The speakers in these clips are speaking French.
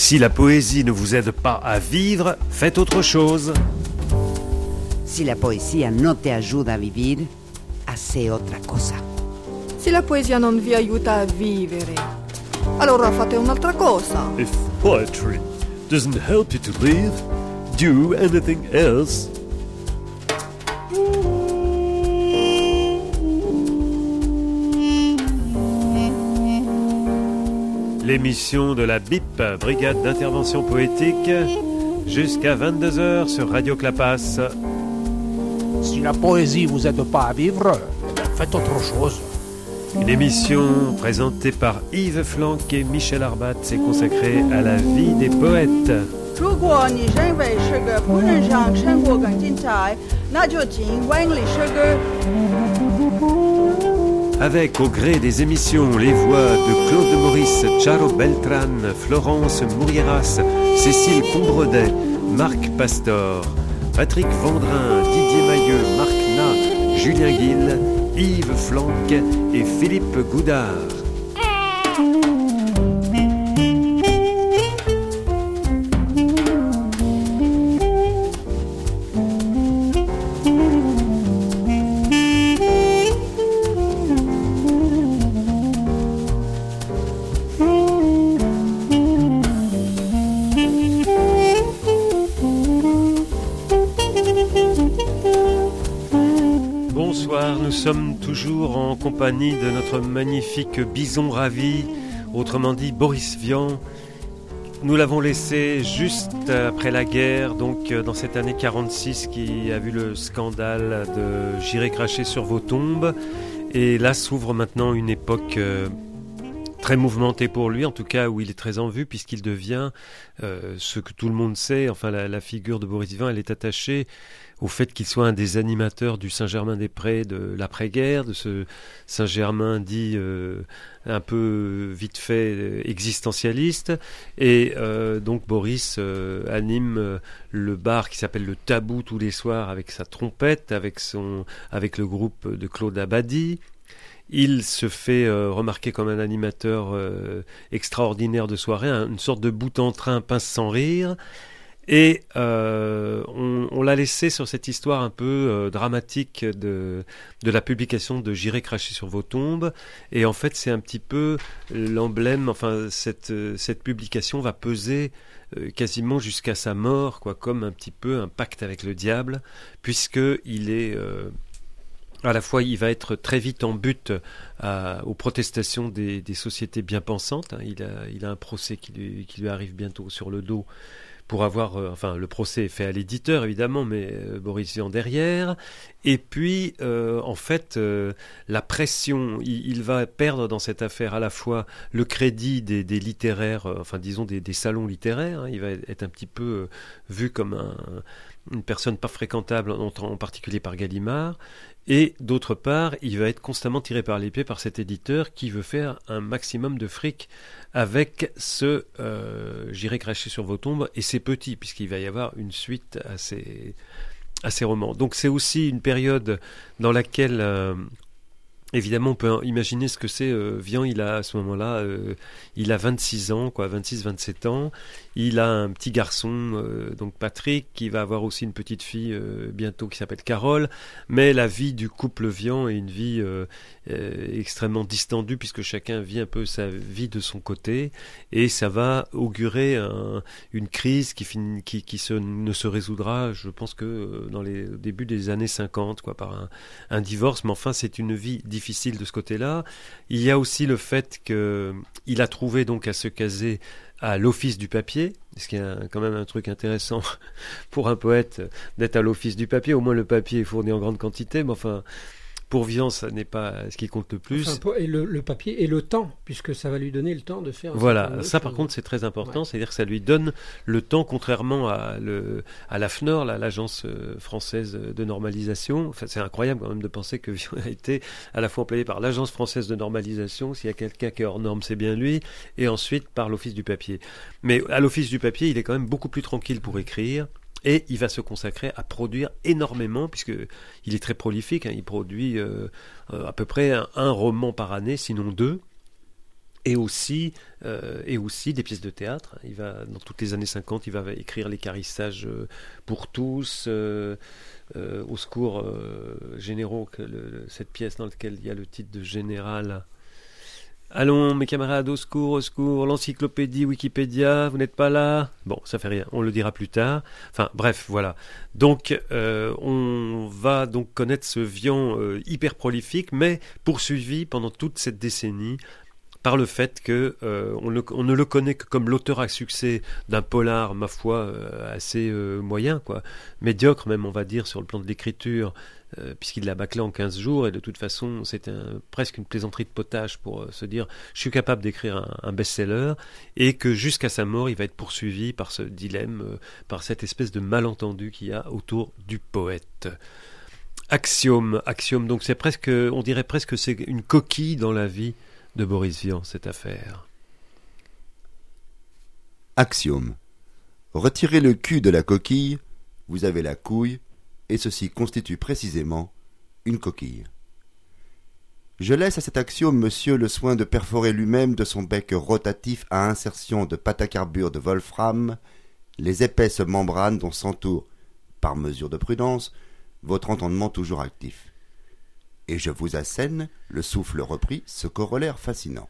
Si la poésie ne vous aide pas à vivre, faites autre chose. Si la poesia no te aiuta a vivere, hace otra cosa. Se la poesia non vi aiuta a vivere, allora fate un'altra cosa. If poetry doesn't help you to live, do anything else. L'émission de la BIP, Brigade d'intervention poétique, jusqu'à 22h sur Radio Clapas. Si la poésie vous aide pas à vivre, faites autre chose. Une émission présentée par Yves Flanck et Michel Arbat et consacrée à la vie des poètes. Avec au gré des émissions les voix de Claude Maurice, Charo Beltran, Florence Mourieras, Cécile Combredet, Marc Pastor, Patrick Vendrin, Didier Mailleux, Marc Na, Julien Guil, Yves Flanck et Philippe Goudard. Nous sommes toujours en compagnie de notre magnifique bison ravi, autrement dit Boris Vian. Nous l'avons laissé juste après la guerre, donc dans cette année 46 qui a vu le scandale de J'irai cracher sur vos tombes. Et là s'ouvre maintenant une époque très mouvementée pour lui, en tout cas où il est très en vue, puisqu'il devient ce que tout le monde sait. Enfin, la figure de Boris Vian, elle est attachée au fait qu'il soit un des animateurs du Saint-Germain-des-Prés de l'après-guerre, de ce Saint-Germain dit un peu vite fait existentialiste. Et donc Boris anime le bar qui s'appelle le Tabou tous les soirs avec sa trompette, avec le groupe de Claude Abadie. Il se fait remarquer comme un animateur extraordinaire de soirée, une sorte de bout en train pince sans rire. Et on l'a laissé sur cette histoire un peu dramatique de la publication de J'irai cracher sur vos tombes. Et en fait, c'est un petit peu l'emblème. Enfin, cette publication va peser quasiment jusqu'à sa mort, quoi, comme un petit peu un pacte avec le diable, puisque il est à la fois, il va être très vite en butte aux protestations des sociétés bien pensantes. Hein. Il a un procès qui lui arrive bientôt sur le dos. Pour avoir, le procès est fait à l'éditeur évidemment, mais Boris Vian derrière. Et puis, la pression, il va perdre dans cette affaire à la fois le crédit des littéraires, des salons littéraires. Hein. Il va être un petit peu vu comme une personne pas fréquentable, en particulier par Gallimard. Et d'autre part, il va être constamment tiré par les pieds par cet éditeur qui veut faire un maximum de fric avec J'irai cracher sur vos tombes, et c'est petit, puisqu'il va y avoir une suite à ces romans. Donc c'est aussi une période dans laquelle, évidemment, on peut imaginer ce que c'est. Vian, il a à ce moment-là, il a 26 ans, 26-27 ans. Il a un petit garçon, donc Patrick, qui va avoir aussi une petite fille bientôt qui s'appelle Carole. Mais la vie du couple Vian est une vie extrêmement distendue, puisque chacun vit un peu sa vie de son côté. Et ça va augurer une crise qui ne se résoudra, je pense que dans les débuts des années 50, par un divorce. Mais enfin, c'est une vie difficile de ce côté-là. Il y a aussi le fait qu'il a trouvé donc à se caser à l'office du papier, ce qui est quand même un truc intéressant pour un poète d'être à l'office du papier. Au moins le papier est fourni en grande quantité, mais enfin, pour Vian, ça n'est pas ce qui compte le plus. Et le papier et le temps, puisque ça va lui donner le temps de faire... Voilà, ça par contre c'est très important, c'est-à-dire que ça lui donne le temps, contrairement à la FNOR, l'agence française de normalisation. Enfin, c'est incroyable quand même de penser que Vian a été à la fois employé par l'agence française de normalisation, s'il y a quelqu'un qui est hors norme, c'est bien lui, et ensuite par l'office du papier. Mais à l'office du papier, il est quand même beaucoup plus tranquille pour écrire. Et il va se consacrer à produire énormément, puisqu'il est très prolifique. Il produit à peu près un roman par année, sinon deux. Et aussi des pièces de théâtre. Dans toutes les années 50, il va écrire Les Carissages pour tous, Au secours, généraux, cette pièce dans laquelle il y a le titre de général. Allons, mes camarades, au secours, l'encyclopédie Wikipédia, vous n'êtes pas là? Bon, ça fait rien, on le dira plus tard. Enfin, bref, voilà. Donc, on va donc connaître ce Vian hyper prolifique, mais poursuivi pendant toute cette décennie par le fait que on ne le connaît que comme l'auteur à succès d'un polar, ma foi, assez moyen, quoi. Médiocre même, on va dire, sur le plan de l'écriture, puisqu'il l'a bâclé en 15 jours, et de toute façon, c'était presque une plaisanterie de potage pour se dire « je suis capable d'écrire un best-seller », et que jusqu'à sa mort, il va être poursuivi par ce dilemme, par cette espèce de malentendu qu'il y a autour du poète. Axiome, donc c'est presque, on dirait presque que c'est une coquille dans la vie de Boris Vian, cette affaire. Axiome. Retirez le cul de la coquille, vous avez la couille, et ceci constitue précisément une coquille. Je laisse à cet axiome monsieur le soin de perforer lui-même de son bec rotatif à insertion de pâte à carbure de wolfram les épaisses membranes dont s'entoure, par mesure de prudence, votre entendement toujours actif. Et je vous assène, le souffle repris, ce corollaire fascinant.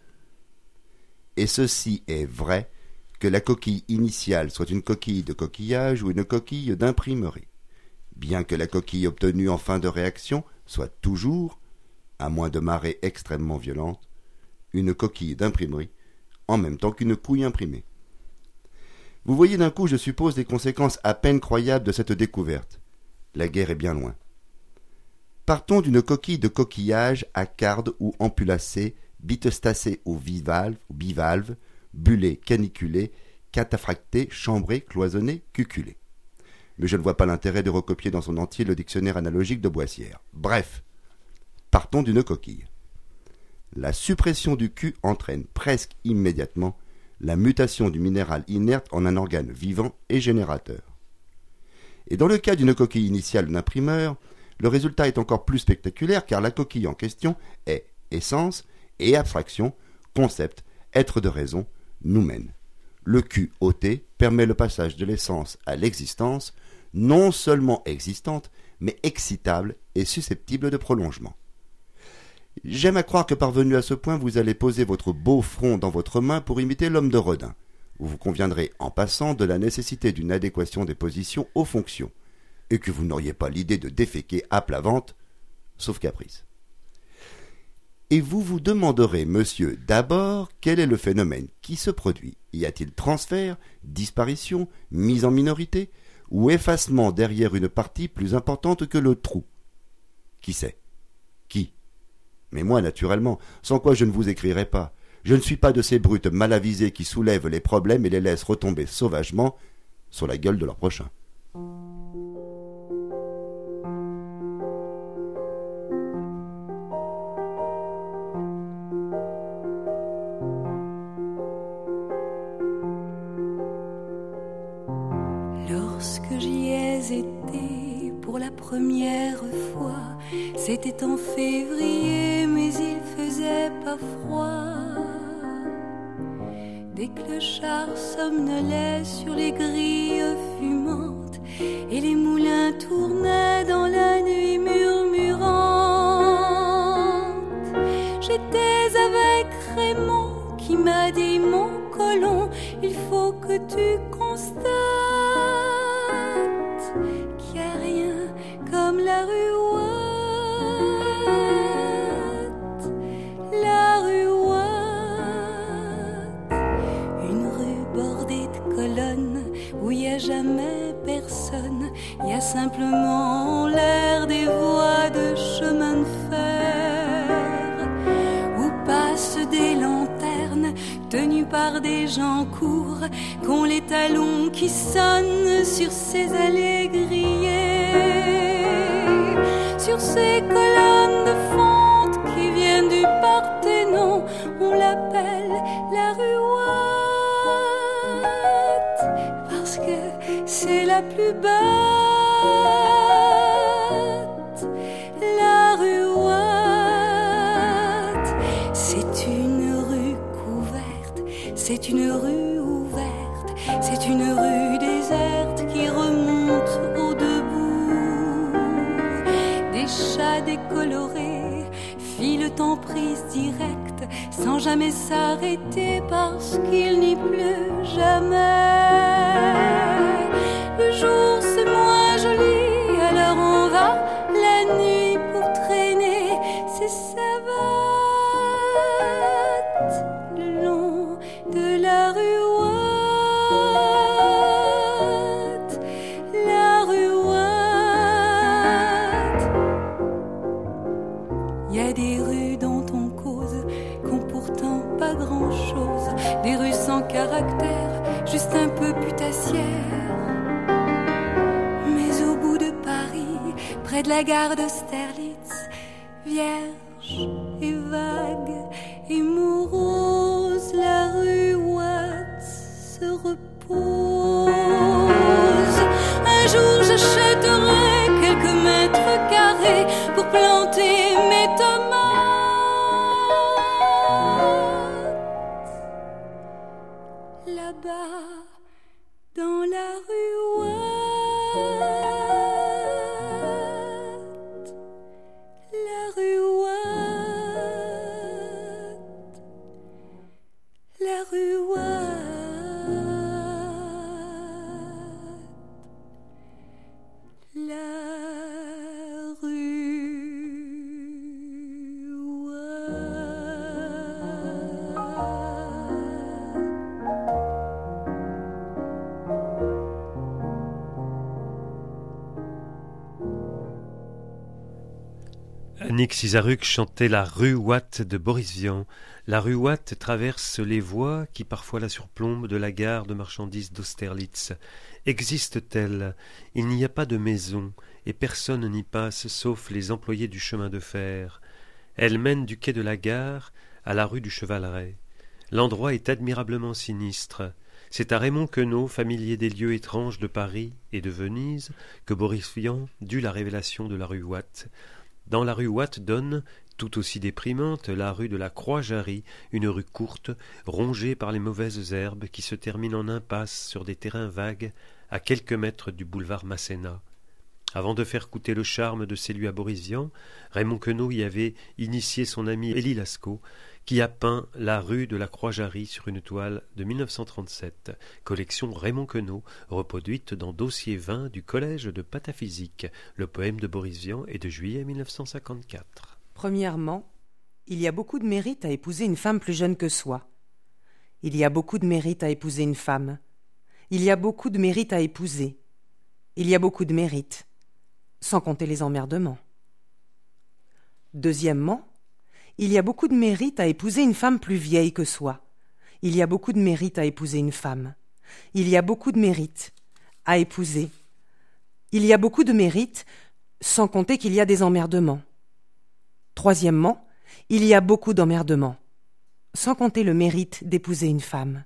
Et ceci est vrai, que la coquille initiale soit une coquille de coquillage ou une coquille d'imprimerie, bien que la coquille obtenue en fin de réaction soit toujours, à moins de marée extrêmement violente, une coquille d'imprimerie, en même temps qu'une couille imprimée. Vous voyez d'un coup, je suppose, les conséquences à peine croyables de cette découverte. La guerre est bien loin. Partons d'une coquille de coquillage à carde ou ampulacée, bitestacée ou bivalve, bullée, caniculée, cataphractée, chambrée, cloisonnée, cuculée. Mais je ne vois pas l'intérêt de recopier dans son entier le dictionnaire analogique de Boissière. Bref, partons d'une coquille. La suppression du cul entraîne presque immédiatement la mutation du minéral inerte en un organe vivant et générateur. Et dans le cas d'une coquille initiale d'imprimeur, le résultat est encore plus spectaculaire car la coquille en question est essence et abstraction, concept, être de raison, noumen. Le cul ôté permet le passage de l'essence à l'existence, non seulement existante, mais excitable et susceptible de prolongement. J'aime à croire que parvenu à ce point, vous allez poser votre beau front dans votre main pour imiter l'homme de Rodin. Vous conviendrez en passant de la nécessité d'une adéquation des positions aux fonctions, et que vous n'auriez pas l'idée de déféquer à plat ventre, sauf caprice. Et vous vous demanderez, monsieur, d'abord, quel est le phénomène qui se produit? Y a-t-il transfert, disparition, mise en minorité, ou effacement derrière une partie plus importante que le trou? Qui sait? Qui? Mais moi, naturellement, sans quoi je ne vous écrirai pas. Je ne suis pas de ces brutes mal avisées qui soulèvent les problèmes et les laissent retomber sauvagement sur la gueule de leur prochain. Lorsque j'y ai été pour la première fois, c'était en février, mais il faisait pas froid. Des clochards somnolaient sur les grilles fumantes et les moulins tournaient dans la nuit murmurante. J'étais avec Raymond qui m'a dit: mon colon, il faut que tu constates qu'il n'y a rien comme la rue Watt. La rue Watt, une rue bordée de colonnes où il n'y a jamais personne. Il y a simplement en l'air des voies de chemin de fer où passent des lanternes tenues par des gens courts, qu'ont les talons qui sonnent sur ces allées grillées, sur ces colonnes de fonte qui viennent du Parthénon. On l'appelle la rue Watt parce que c'est la plus batte. La rue Watt, c'est une rue couverte C'est une rue ouverte, c'est une rue déserte qui remonte au debout. Des chats décolorés filent en prise directe sans jamais s'arrêter parce qu'il n'y pleut jamais. Le jour c'est moins joli, alors on va la nuit pour traîner ses savates le long de la rue Watt, la rue Watt. Il y a des rues dont on cause, qu'ont pourtant pas grand-chose, des rues sans caractère, juste un peu putassières. Mais au bout de Paris, près de la gare d'Austerlitz, vierge et vague et morose, la rue Watt se repose. Un jour j'achèterai quelques mètres carrés pour planter mes tomates là-bas dans la rue Watt, la rue Watt, la rue Watt, la rue Annick Cizaruc chantait la rue Watt de Boris Vian. La rue Watt traverse les voies qui parfois la surplombent de la gare de marchandises d'Austerlitz. Existe-t-elle? Il n'y a pas de maison et personne n'y passe sauf les employés du chemin de fer. Elle mène du quai de la gare à la rue du Chevaleret. L'endroit est admirablement sinistre. C'est à Raymond Queneau, familier des lieux étranges de Paris et de Venise, que Boris Vian dut la révélation de la rue Watt. Dans la rue Watt donne, tout aussi déprimante, la rue de la Croix-Jarry, une rue courte, rongée par les mauvaises herbes qui se termine en impasse sur des terrains vagues à quelques mètres du boulevard Masséna. Avant de faire coûter le charme de ces lieux à Boris Vian, Raymond Queneau y avait initié son ami Élie Lascaux, qui a peint la rue de la Croix-Jarry sur une toile de 1937, collection Raymond Queneau, reproduite dans Dossier 20 du Collège de Pataphysique. Le poème de Boris Vian est de juillet 1954. Premièrement, il y a beaucoup de mérite à épouser une femme plus jeune que soi. Il y a beaucoup de mérite à épouser une femme. Il y a beaucoup de mérite à épouser. Il y a beaucoup de mérite, sans compter les emmerdements. Deuxièmement, il y a beaucoup de mérite à épouser une femme plus vieille que soi. Il y a beaucoup de mérite à épouser une femme. Il y a beaucoup de mérite à épouser. Il y a beaucoup de mérite, sans compter qu'il y a des emmerdements. Troisièmement, il y a beaucoup d'emmerdements, sans compter le mérite d'épouser une femme.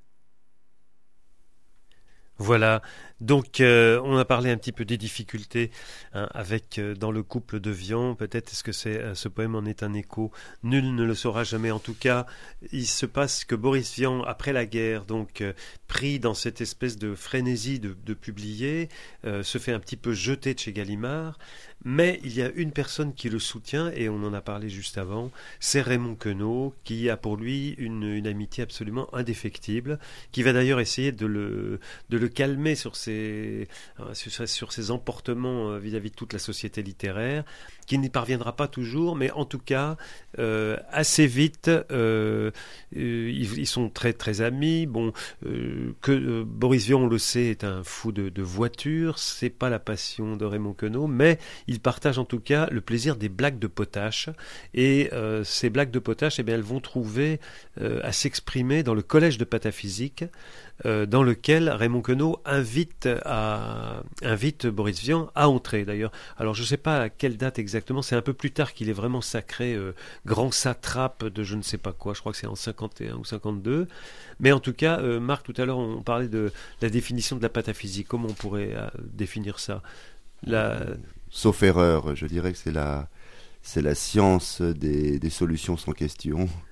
Voilà, donc on a parlé un petit peu des difficultés avec dans le couple de Vian. Peut-être est-ce que ce poème en est un écho. Nul ne le saura jamais. En tout cas, il se passe que Boris Vian, après la guerre, donc pris dans cette espèce de frénésie de publier, se fait un petit peu jeter de chez Gallimard. Mais il y a une personne qui le soutient, et on en a parlé juste avant, c'est Raymond Queneau, qui a pour lui une amitié absolument indéfectible, qui va d'ailleurs essayer de le calmer sur ses emportements vis-à-vis de toute la société littéraire, qui n'y parviendra pas toujours, mais en tout cas, assez vite, ils sont très très amis. Bon, que Boris Vian, on le sait, est un fou de voitures, c'est pas la passion de Raymond Queneau, mais il partage en tout cas le plaisir des blagues de potache, et ces blagues de potache, eh bien, elles vont trouver à s'exprimer dans le Collège de Pataphysique, dans lequel Raymond Queneau invite Boris Vian à entrer d'ailleurs. Alors je ne sais pas à quelle date exactement, c'est un peu plus tard qu'il est vraiment sacré grand satrape de je ne sais pas quoi, je crois que c'est en 51 ou 52, mais en tout cas, Marc, tout à l'heure on parlait de la définition de la pataphysique. Comment on pourrait définir ça? Sauf erreur, je dirais que c'est la science des solutions sans question.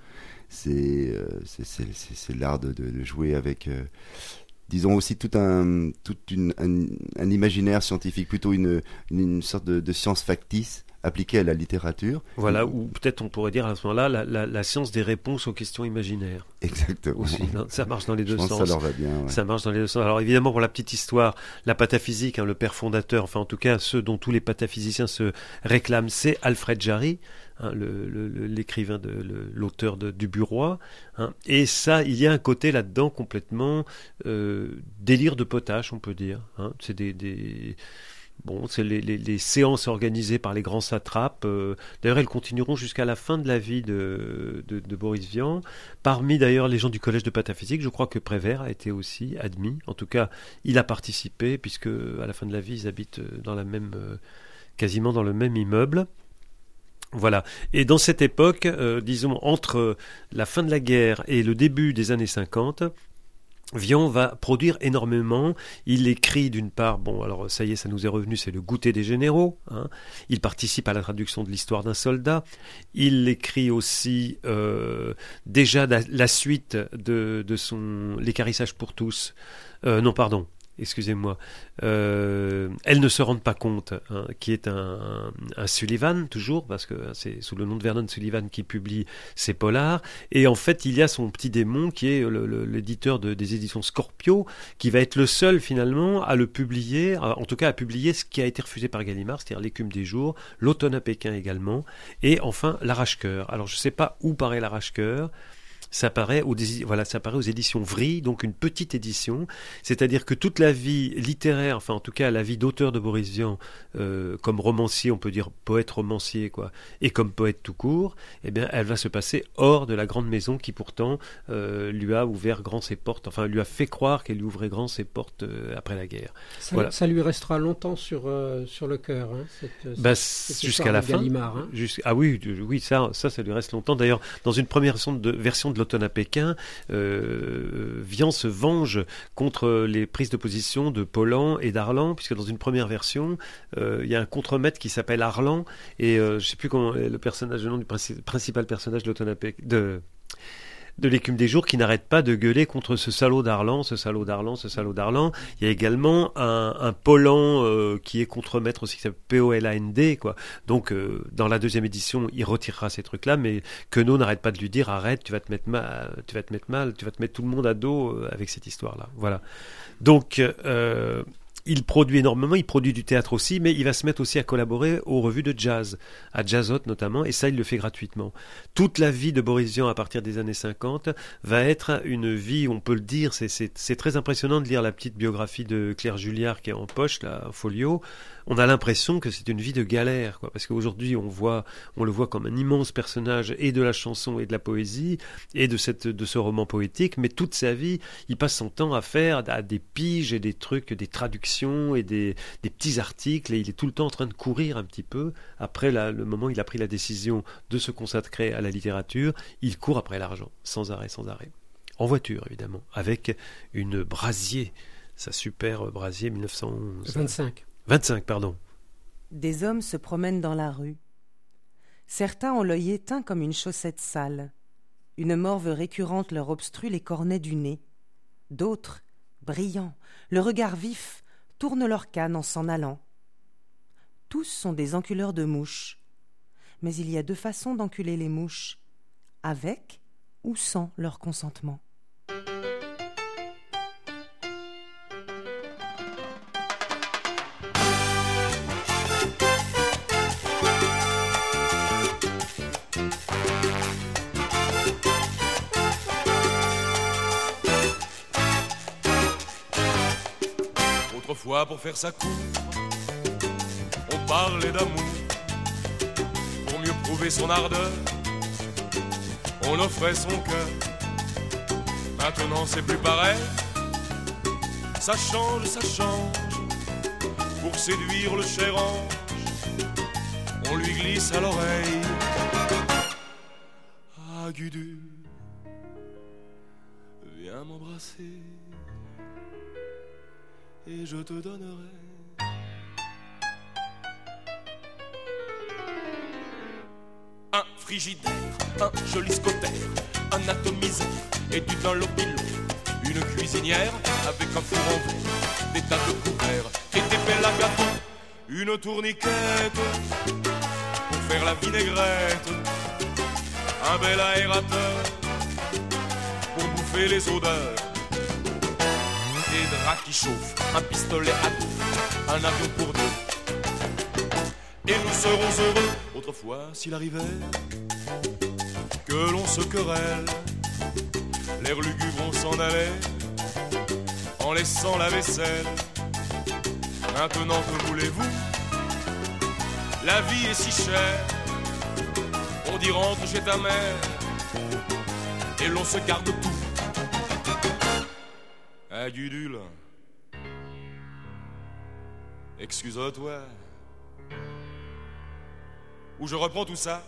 c'est l'art de jouer avec, disons aussi tout un imaginaire scientifique, plutôt une sorte de science factice appliquée à la littérature. Voilà, ou peut-être on pourrait dire à ce moment-là la science des réponses aux questions imaginaires. Exactement. Aussi, ça marche dans les deux sens. Ça leur va bien. Ouais. Ça marche dans les deux sens. Alors évidemment, pour la petite histoire, la pataphysique, le père fondateur, enfin en tout cas ceux dont tous les pataphysiciens se réclament, c'est Alfred Jarry, l'écrivain, l'auteur du Bureau. Et ça, il y a un côté là-dedans complètement délire de potache, on peut dire. C'est c'est les séances organisées par les grands satrapes. D'ailleurs, elles continueront jusqu'à la fin de la vie de Boris Vian. Parmi d'ailleurs les gens du collège de pataphysique, je crois que Prévert a été aussi admis. En tout cas, il a participé, puisque à la fin de la vie, ils habitent quasiment dans le même immeuble. Voilà. Et dans cette époque, disons, entre la fin de la guerre et le début des années 50, Vian va produire énormément. Il écrit d'une part, alors ça y est, ça nous est revenu, c'est le Goûter des généraux. Il participe à la traduction de l'Histoire d'un soldat. Il écrit aussi déjà la suite de son L'équarrissage pour tous. Non, pardon. Excusez-moi, Elles ne se rendent pas compte, qui est un Sullivan, toujours, parce que c'est sous le nom de Vernon Sullivan qui publie ses polars, et en fait il y a son petit démon qui est l'éditeur des éditions Scorpio, qui va être le seul finalement à le publier, en tout cas à publier ce qui a été refusé par Gallimard, c'est-à-dire L'écume des jours, L'automne à Pékin également, et enfin L'Arrache-cœur. Alors je ne sais pas où paraît L'Arrache-cœur. Ça paraît aux éditions Vrille, donc une petite édition, c'est-à-dire que toute la vie littéraire, enfin en tout cas la vie d'auteur de Boris Vian, comme romancier, on peut dire poète romancier, quoi, et comme poète tout court, eh bien elle va se passer hors de la grande maison qui pourtant lui a ouvert grand ses portes, enfin lui a fait croire qu'elle lui ouvrait grand ses portes après la guerre. Ça lui restera longtemps sur le cœur, cette jusqu'à la fin. Gallimard, oui, ça lui reste longtemps. D'ailleurs, dans une première version de L'automne à Pékin, Vian se venge contre les prises de position de Pollan et d'Arlan, puisque dans une première version, il y a un contremaître qui s'appelle Arlan, et je ne sais plus comment le nom du principal personnage de L'automne à Pékin, de L'écume des jours, qui n'arrête pas de gueuler contre ce salaud d'Arlan, ce salaud d'Arlan, ce salaud d'Arlan. Il y a également un Pollan qui est contremaître aussi, qui s'appelle P-O-L-A-N-D, quoi. Donc, dans la deuxième édition, il retirera ces trucs-là, mais Queneau n'arrête pas de lui dire, arrête, tu vas te mettre mal, tu vas te mettre tout le monde à dos avec cette histoire-là. Voilà. Donc, il produit énormément, il produit du théâtre aussi, mais il va se mettre aussi à collaborer aux revues de jazz, à Jazzot notamment, et ça il le fait gratuitement. Toute la vie de Boris Vian à partir des années 50 va être une vie, on peut le dire, c'est très impressionnant de lire la petite biographie de Claire Julliard qui est en poche, là, folio. On a l'impression que c'est une vie de galère, quoi, parce qu'aujourd'hui on le voit comme un immense personnage et de la chanson et de la poésie et de ce roman poétique, mais toute sa vie, il passe son temps à faire des piges et des trucs, des traductions et des petits articles, et il est tout le temps en train de courir un petit peu. Après le moment où il a pris la décision de se consacrer à la littérature, il court après l'argent, sans arrêt. En voiture, évidemment, avec une Brasier, sa super Brasier 1911. 25, pardon. Des hommes se promènent dans la rue. Certains ont l'œil éteint comme une chaussette sale. Une morve récurrente leur obstrue les cornets du nez. D'autres, brillants, le regard vif, tournent leur canne en s'en allant. Tous sont des enculeurs de mouches. Mais il y a deux façons d'enculer les mouches, avec ou sans leur consentement. Autrefois, pour faire sa cour, on parlait d'amour. Pour mieux prouver son ardeur, on offrait son cœur. Maintenant c'est plus pareil, ça change. Pour séduire le cher ange, on lui glisse à l'oreille: ah Gudu, viens m'embrasser et je te donnerai. Un frigidaire, un joli scotaire, un atomiseur et du dunlopilo. Une cuisinière avec un four en verre, des tas de couverts et des belles à gâteau. Une tourniquette pour faire la vinaigrette. Un bel aérateur pour bouffer les odeurs. Des draps qui chauffent, un pistolet à bouffe, un avion pour deux. Et nous serons heureux, autrefois s'il arrivait que l'on se querelle. L'air lugubre on s'en allait en laissant la vaisselle. Maintenant que voulez-vous? La vie est si chère. On dit rentre chez ta mère et l'on se garde tout. Ah Gudule, excuse-toi. Où je reprends tout ça.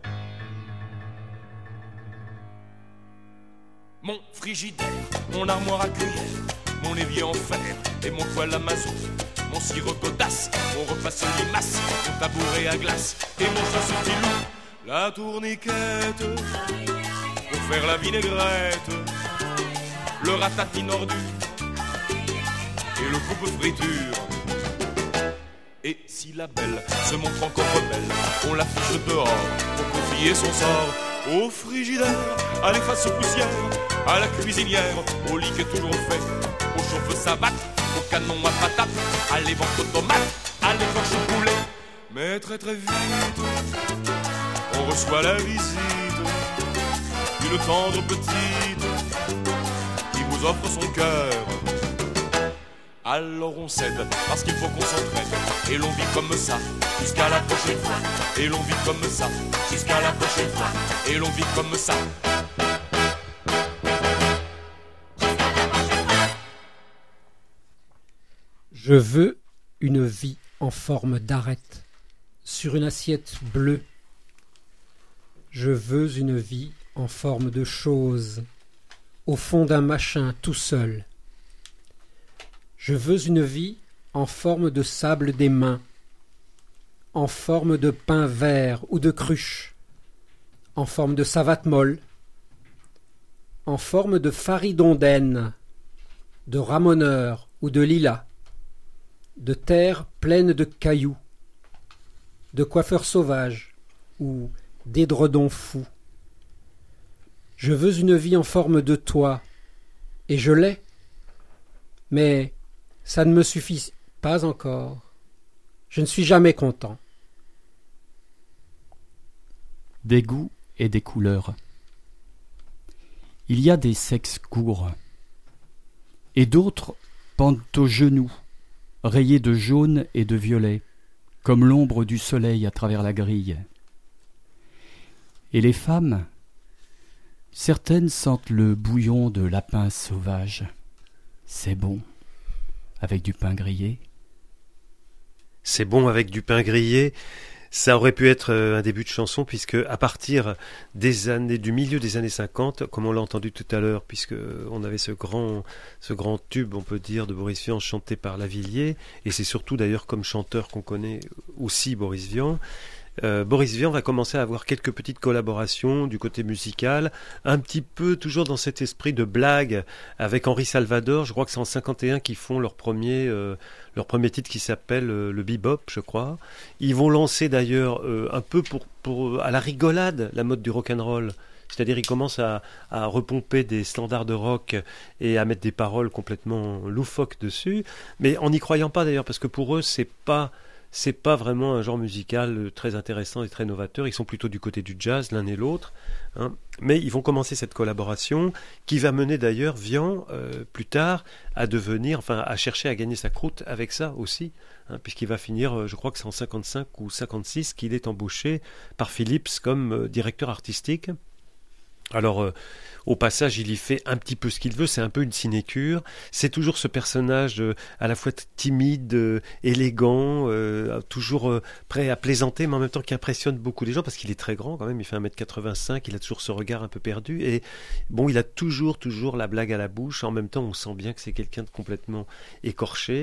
Mon frigidaire, mon armoire à cuillère, mon évier en fer et mon poêle à mazout, mon sirop godasse, mon repas sans limace, mon tabouret à glace et mon chasse-filou. La tourniquette pour faire la vinaigrette, le ratatine ordu et le coupe-friture. Et si la belle se montre encore rebelle, on la fiche dehors pour confier son sort au frigidaire, à l'efface poussière, à la cuisinière, au lit qui est toujours fait, au chauffe-savate, au canon à patates, à l'éventre aux tomates, à l'écorche au poulet. Mais très très vite, on reçoit la visite d'une tendre petite qui vous offre son cœur. Alors on cède, parce qu'il faut qu'on s'entraide. Et l'on vit comme ça, jusqu'à la prochaine fois. Et l'on vit comme ça, jusqu'à la prochaine fois. Et l'on vit comme ça. Je veux une vie en forme d'arête, sur une assiette bleue. Je veux une vie en forme de chose, au fond d'un machin tout seul. Je veux une vie en forme de sable des mains, en forme de pain vert ou de cruche, en forme de savate molle, en forme de faridondaine, de ramoneur ou de lilas, de terre pleine de cailloux, de coiffeurs sauvages ou d'édredons fous. Je veux une vie en forme de toit, et je l'ai, mais ça ne me suffit pas encore. Je ne suis jamais content. Des goûts et des couleurs. Il y a des sexes courts, et d'autres pendent aux genoux, rayés de jaune et de violet, comme l'ombre du soleil à travers la grille. Et les femmes, certaines sentent le bouillon de lapin sauvage. C'est bon. Avec du pain grillé. C'est bon avec du pain grillé. Ça aurait pu être un début de chanson, puisque à partir du milieu des années 50, comme on l'a entendu tout à l'heure, puisque on avait ce grand tube, on peut dire, de Boris Vian chanté par Lavilliers, et c'est surtout d'ailleurs comme chanteur qu'on connaît aussi Boris Vian. Boris Vian va commencer à avoir quelques petites collaborations du côté musical, un petit peu toujours dans cet esprit de blague avec Henri Salvador. Je crois que c'est en 51 qu'ils font leur premier titre qui s'appelle le bebop, je crois. Ils vont lancer d'ailleurs un peu pour à la rigolade la mode du rock'n'roll. C'est-à-dire ils commencent à repomper des standards de rock et à mettre des paroles complètement loufoques dessus, mais en n'y croyant pas d'ailleurs, parce que pour eux c'est pas vraiment un genre musical très intéressant et très novateur. Ils sont plutôt du côté du jazz, l'un et l'autre. Hein. Mais ils vont commencer cette collaboration qui va mener d'ailleurs Vian, plus tard, à chercher à gagner sa croûte avec ça aussi. Hein, puisqu'il va finir, je crois que c'est en 55 ou 56 qu'il est embauché par Philips comme directeur artistique. Alors, au passage, il y fait un petit peu ce qu'il veut, c'est un peu une sinécure. C'est toujours ce personnage à la fois timide, élégant, toujours prêt à plaisanter, mais en même temps qui impressionne beaucoup les gens, parce qu'il est très grand quand même, il fait 1m85, il a toujours ce regard un peu perdu, et bon, il a toujours la blague à la bouche. En même temps, on sent bien que c'est quelqu'un de complètement écorché,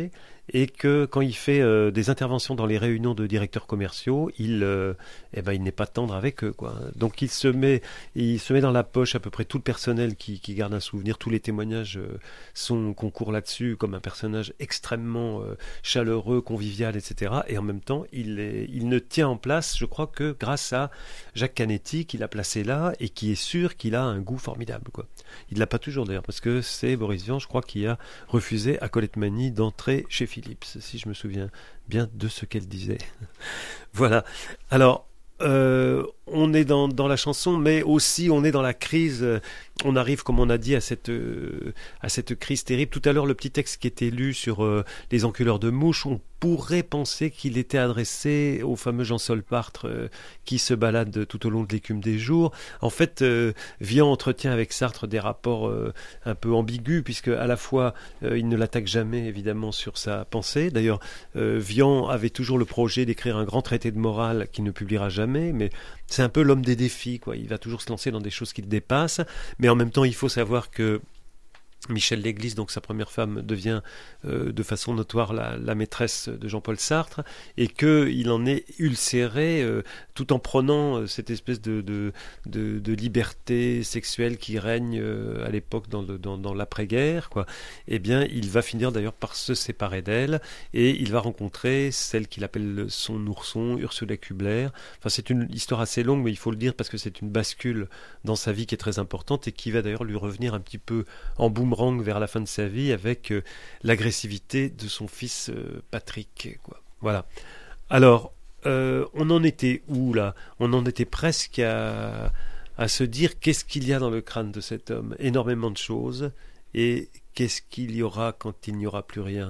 et que quand il fait des interventions dans les réunions de directeurs commerciaux, il n'est pas tendre avec eux, quoi. Donc il se met dans la poche à peu près tout le personnel qui garde un souvenir. Tous les témoignages concourent là-dessus, comme un personnage extrêmement chaleureux, convivial, etc. Et en même temps, il ne tient en place, je crois, que grâce à Jacques Canetti, qui l'a placé là et qui est sûr qu'il a un goût formidable, quoi. Il ne l'a pas toujours d'ailleurs, parce que c'est Boris Vian, je crois, qui a refusé à Colette Mani d'entrer chez Philips, si je me souviens bien de ce qu'elle disait. Voilà. Alors, on est dans la chanson, mais aussi on est dans la crise. On arrive, comme on a dit, à cette crise terrible. Tout à l'heure, le petit texte qui était lu sur les enculeurs de mouches, on pourrait penser qu'il était adressé au fameux Jean-Saul Partre qui se balade tout au long de l'écume des jours. En fait, Vian entretient avec Sartre des rapports un peu ambigus, puisque à la fois il ne l'attaque jamais évidemment sur sa pensée. D'ailleurs, Vian avait toujours le projet d'écrire un grand traité de morale qu'il ne publiera jamais, mais c'est un peu l'homme des défis, quoi. Il va toujours se lancer dans des choses qui le dépassent, mais en même temps il faut savoir que Michel Léglise, donc sa première femme, devient de façon notoire la maîtresse de Jean-Paul Sartre, et qu'il en est ulcéré tout en prenant cette espèce de liberté sexuelle qui règne à l'époque dans l'après-guerre, quoi. Eh bien, il va finir d'ailleurs par se séparer d'elle, et il va rencontrer celle qu'il appelle son ourson, Ursula Kubler. Enfin, c'est une histoire assez longue, mais il faut le dire parce que c'est une bascule dans sa vie qui est très importante et qui va d'ailleurs lui revenir un petit peu en boomerang vers la fin de sa vie avec l'agressivité de son fils Patrick, quoi. Voilà. Alors, on en était où là ? On en était presque à se dire qu'est-ce qu'il y a dans le crâne de cet homme ? Énormément de choses. Et qu'est-ce qu'il y aura quand il n'y aura plus rien ?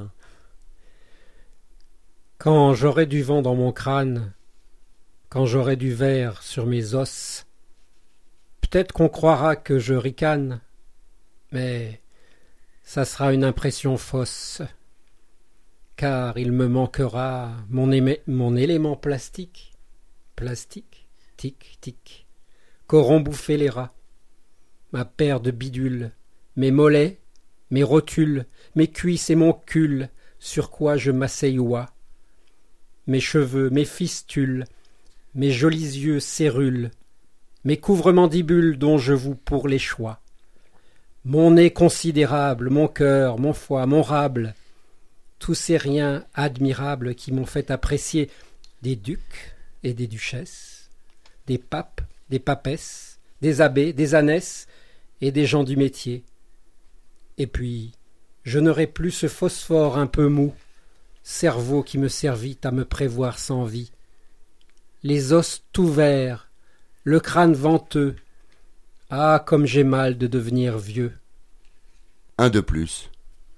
Quand j'aurai du vent dans mon crâne, quand j'aurai du verre sur mes os, peut-être qu'on croira que je ricane, mais ça sera une impression fausse, car il me manquera mon élément plastique, tic, tic, qu'auront bouffé les rats, ma paire de bidules, mes mollets, mes rotules, mes cuisses et mon cul, sur quoi je m'asseyois, mes cheveux, mes fistules, mes jolis yeux cérules, mes couvre-mandibules dont je vous pour les choix. Mon nez considérable, mon cœur, mon foie, mon rable, tous ces riens admirables qui m'ont fait apprécier des ducs et des duchesses, des papes, des papesses, des abbés, des ânesses et des gens du métier. Et puis, je n'aurai plus ce phosphore un peu mou, cerveau qui me servit à me prévoir sans vie, les os tout verts, le crâne venteux. Ah, comme j'ai mal de devenir vieux. Un de plus,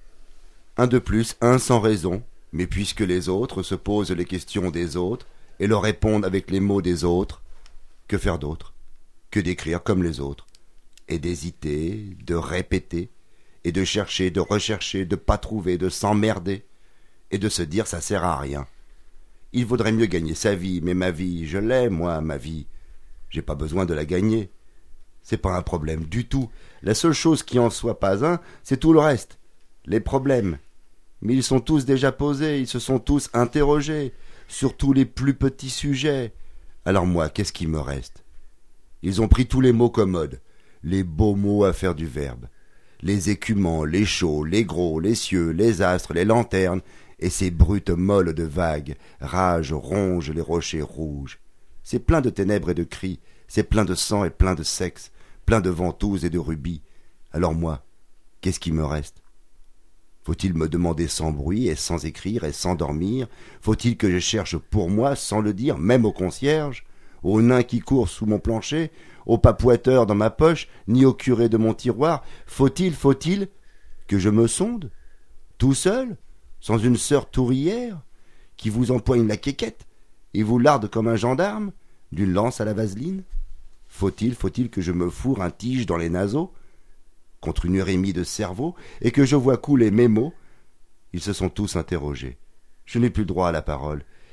un sans raison, mais puisque les autres se posent les questions des autres et leur répondent avec les mots des autres, que faire d'autre que d'écrire comme les autres, et d'hésiter, de répéter, et de chercher, de rechercher, de pas trouver, de s'emmerder, et de se dire ça sert à rien. Il vaudrait mieux gagner sa vie, mais ma vie, je l'ai, moi, ma vie. J'ai pas besoin de la gagner. C'est pas un problème du tout. La seule chose qui en soit pas un, c'est tout le reste. Les problèmes. Mais ils sont tous déjà posés, ils se sont tous interrogés, sur tous les plus petits sujets. Alors moi, qu'est-ce qui me reste ? Ils ont pris tous les mots commodes, les beaux mots à faire du verbe. Les écumants, les chauds, les gros, les cieux, les astres, les lanternes, et ces brutes molles de vagues, rage, ronge les rochers rouges. C'est plein de ténèbres et de cris, c'est plein de sang et plein de sexe, plein de ventouses et de rubis. Alors moi, qu'est-ce qui me reste ? Faut-il me demander sans bruit et sans écrire et sans dormir ? Faut-il que je cherche pour moi, sans le dire, même au concierge, au nain qui court sous mon plancher, au papouetteur dans ma poche, ni au curé de mon tiroir ? Faut-il que je me sonde, tout seul, sans une sœur tourière, qui vous empoigne la quéquette et vous larde comme un gendarme, d'une lance à la vaseline ? Faut-il que je me fourre un tige dans les naseaux, contre une urémie de cerveau, et que je vois couler mes mots ? Ils se sont tous interrogés. Je n'ai plus droit à la parole.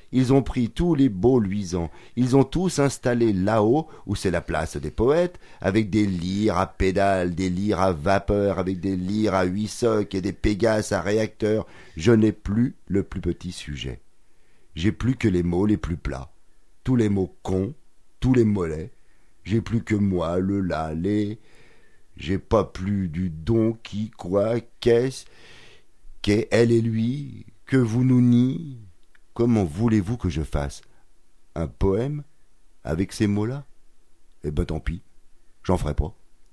Ils ont pris tous les beaux luisants. Ils ont tous installé là-haut, où c'est la place des poètes, avec des lyres à pédales, des lyres à vapeur, avec des lyres à 8 socs et des pégases à réacteurs. Je n'ai plus le plus petit sujet. J'ai plus que les mots les plus plats. Tous les mots cons, tous les mollets. J'ai plus que moi, le là, les... J'ai pas plus du don, qui, quoi, qu'est-ce, qu'est elle et lui, que vous nous nie. Comment voulez-vous que je fasse un poème avec ces mots-là? Eh ben tant pis, j'en ferai pas.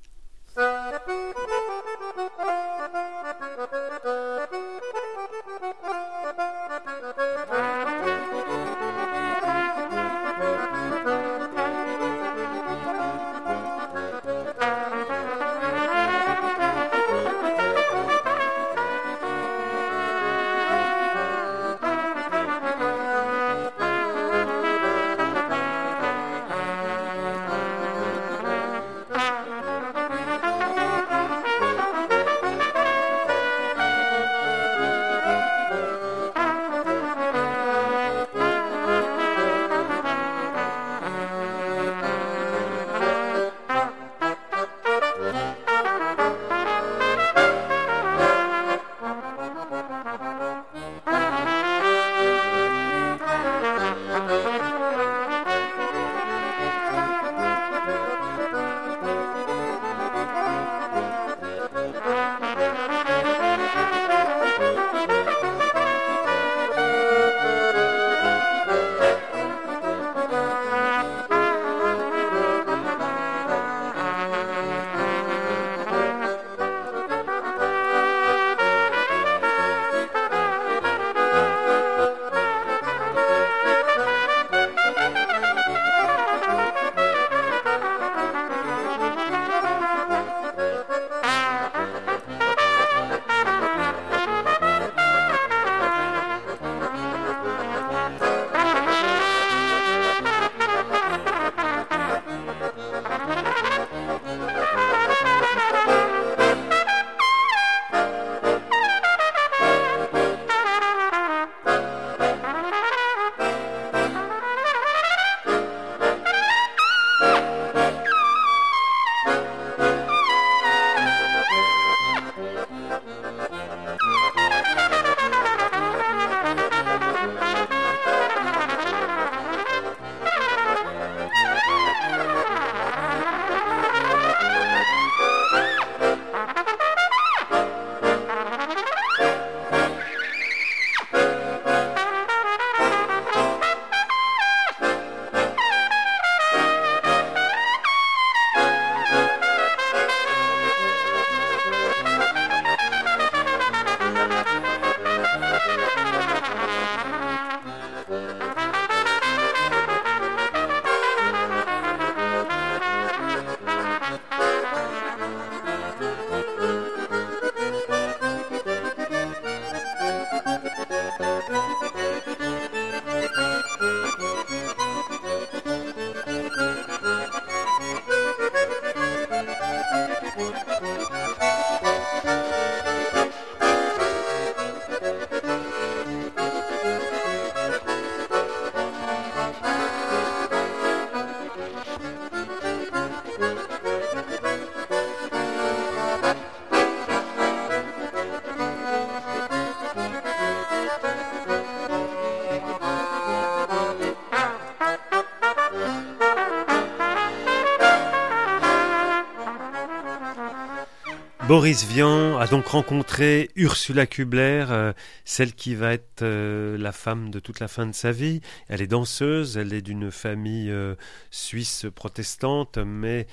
Boris Vian a donc rencontré Ursula Kubler, celle qui va être la femme de toute la fin de sa vie. Elle est danseuse, elle est d'une famille suisse protestante, mais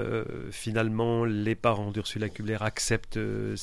finalement les parents d'Ursula Kubler acceptent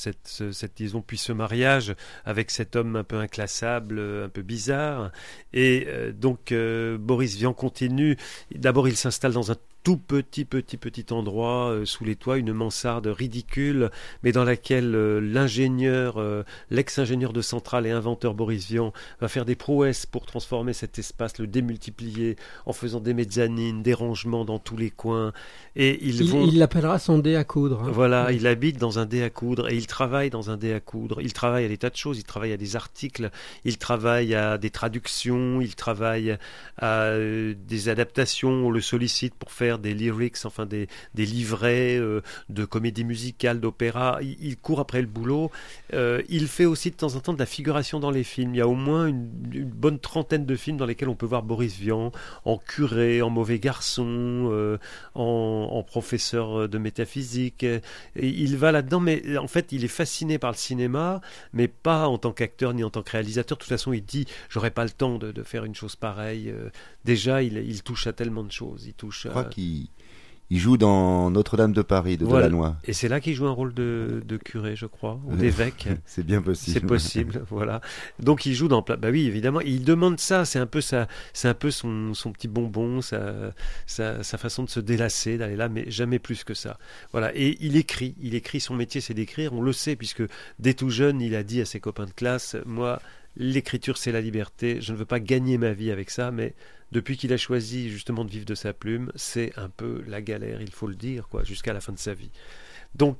cette liaison puis ce mariage avec cet homme un peu inclassable, un peu bizarre. Et donc Boris Vian continue. D'abord il s'installe dans un tout petit endroit sous les toits, une mansarde ridicule, mais dans laquelle l'ingénieur, l'ex-ingénieur de centrale et inventeur Boris Vian va faire des prouesses pour transformer cet espace, le démultiplier en faisant des mezzanines, des rangements dans tous les coins. Et il l'appellera son dé à coudre. Hein. Voilà, il habite dans un dé à coudre et il travaille dans un dé à coudre. Il travaille à des tas de choses, il travaille à des articles, il travaille à des traductions, il travaille à des adaptations, on le sollicite pour faire des lyrics, enfin des livrets de comédie musicale, d'opéra. Il court après le boulot. Il fait aussi de temps en temps de la figuration dans les films. Il y a au moins une bonne trentaine de films dans lesquels on peut voir Boris Vian en curé, en mauvais garçon, en professeur de métaphysique. Et il va là-dedans, mais en fait, il est fasciné par le cinéma, mais pas en tant qu'acteur ni en tant que réalisateur. De toute façon, il dit « j'aurais pas le temps de faire une chose pareille ». Déjà, il touche à tellement de choses. Je crois qu'il joue dans Notre-Dame de Paris, de Delannoy. Et c'est là qu'il joue un rôle de curé, je crois, ou d'évêque. C'est bien possible. C'est possible, voilà. Donc il joue dans... Bah oui, évidemment, il demande ça, c'est un peu son petit bonbon, sa façon de se délasser, d'aller là, mais jamais plus que ça. Voilà, et il écrit, son métier c'est d'écrire, on le sait, puisque dès tout jeune, il a dit à ses copains de classe, moi... L'écriture, c'est la liberté. Je ne veux pas gagner ma vie avec ça, mais depuis qu'il a choisi justement de vivre de sa plume, c'est un peu la galère, il faut le dire, quoi, jusqu'à la fin de sa vie. Donc,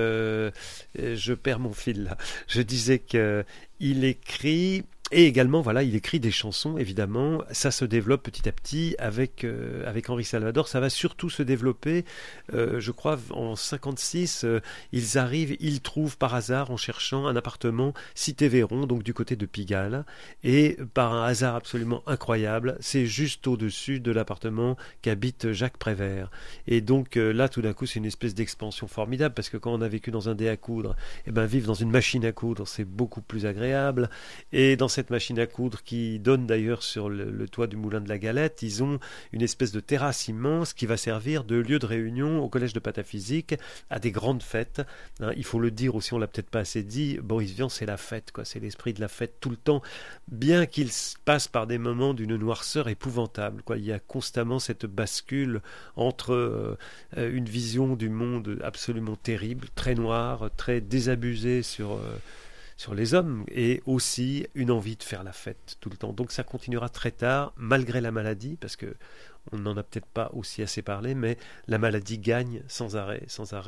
je perds mon fil là. Je disais qu'il écrit... Et également, voilà, il écrit des chansons, évidemment. Ça se développe petit à petit avec Henri Salvador. Ça va surtout se développer, je crois, en 56. Ils trouvent par hasard, en cherchant un appartement, Cité Véron, donc du côté de Pigalle. Et par un hasard absolument incroyable, c'est juste au-dessus de l'appartement qu'habite Jacques Prévert. Et donc là, tout d'un coup, c'est une espèce d'expansion formidable, parce que quand on a vécu dans un dé à coudre, vivre dans une machine à coudre, c'est beaucoup plus agréable. Et dans cette machine à coudre qui donne d'ailleurs sur le toit du moulin de la Galette, ils ont une espèce de terrasse immense qui va servir de lieu de réunion au collège de pataphysique à des grandes fêtes. Il faut le dire aussi, on l'a peut-être pas assez dit, Boris Vian c'est la fête, quoi. C'est l'esprit de la fête tout le temps, bien qu'il passe par des moments d'une noirceur épouvantable, quoi. Il y a constamment cette bascule entre une vision du monde absolument terrible, très noire, très désabusée sur les hommes, et aussi une envie de faire la fête tout le temps. Donc ça continuera très tard, malgré la maladie, parce que on n'en a peut-être pas aussi assez parlé, mais la maladie gagne sans arrêt.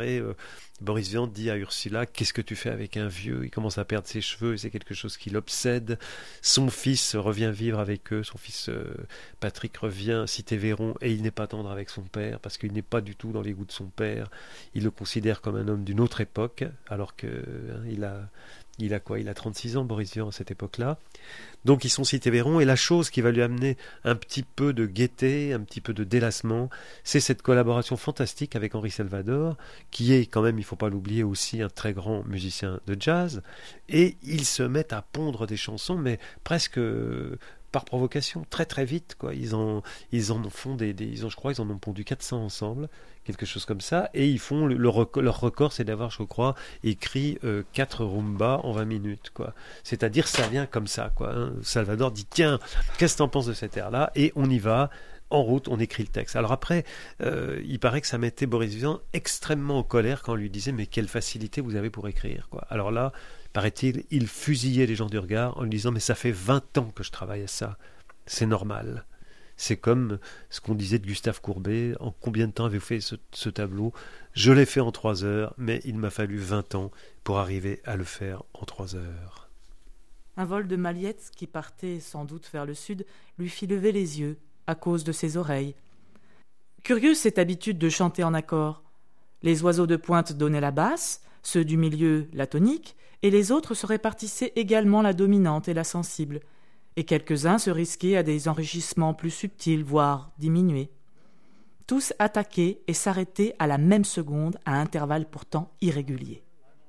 Boris Vian dit à Ursula, qu'est-ce que tu fais avec un vieux? Il commence à perdre ses cheveux, et c'est quelque chose qui l'obsède. Son fils revient vivre avec eux, son fils Patrick revient Cité Véron, et il n'est pas tendre avec son père, parce qu'il n'est pas du tout dans les goûts de son père. Il le considère comme un homme d'une autre époque, alors que il a quoi? Il a 36 ans, Boris Vian, à cette époque-là. Donc ils sont Cité Véron, et la chose qui va lui amener un petit peu de gaieté, un petit peu de délassement, c'est cette collaboration fantastique avec Henri Salvador, qui est quand même, il ne faut pas l'oublier, aussi un très grand musicien de jazz. Et ils se mettent à pondre des chansons, mais presque... par provocation, très très vite, quoi. Ils en font je crois ils en ont pondu 400 ensemble, quelque chose comme ça, et ils font leur record, c'est d'avoir, je crois, écrit 4 rumbas en 20 minutes, quoi. C'est-à-dire, ça vient comme ça, quoi, hein. Salvador dit, tiens, qu'est-ce que t'en penses de cet air-là? Et on y va, en route, on écrit le texte. Alors après, il paraît que ça mettait Boris Vian extrêmement en colère quand on lui disait, mais quelle facilité vous avez pour écrire, quoi. Alors là, paraît-il, il fusillait les gens du regard en lui disant « mais ça fait 20 ans que je travaille à ça, c'est normal ». C'est comme ce qu'on disait de Gustave Courbet, en combien de temps avez-vous fait ce tableau? Je l'ai fait en 3 heures, mais il m'a fallu 20 ans pour arriver à le faire en 3 heures. Un vol de Maliette, qui partait sans doute vers le sud, lui fit lever les yeux, à cause de ses oreilles. Curieuse cette habitude de chanter en accord. Les oiseaux de pointe donnaient la basse, ceux du milieu la tonique, et les autres se répartissaient également la dominante et la sensible, et quelques-uns se risquaient à des enrichissements plus subtils, voire diminués. Tous attaquaient et s'arrêtaient à la même seconde, à intervalles pourtant irréguliers.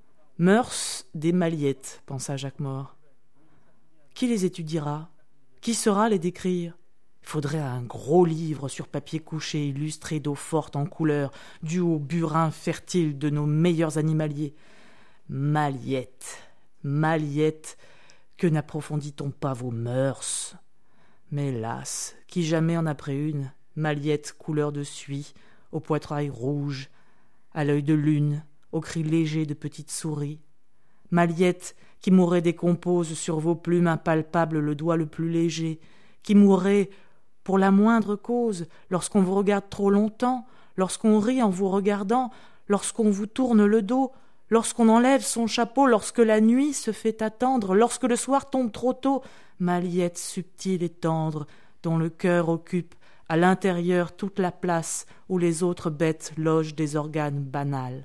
Mœurs des Maliettes, pensa Jacques Maure. Qui les étudiera? Qui saura les décrire? Il faudrait un gros livre sur papier couché, illustré d'eau forte en couleurs, dû au burin fertile de nos meilleurs animaliers. Maliette, que n'approfondit-on pas vos mœurs? Mais hélas, qui jamais en a pris une, Maliette couleur de suie, au poitrail rouge, à l'œil de lune, au cri léger de petites souris. Maliette, qui mourrait décompose sur vos plumes impalpables le doigt le plus léger, qui mourrait pour la moindre cause, lorsqu'on vous regarde trop longtemps, lorsqu'on rit en vous regardant, lorsqu'on vous tourne le dos, lorsqu'on enlève son chapeau, lorsque la nuit se fait attendre, lorsque le soir tombe trop tôt, Maliette subtile et tendre, dont le cœur occupe à l'intérieur toute la place où les autres bêtes logent des organes banals.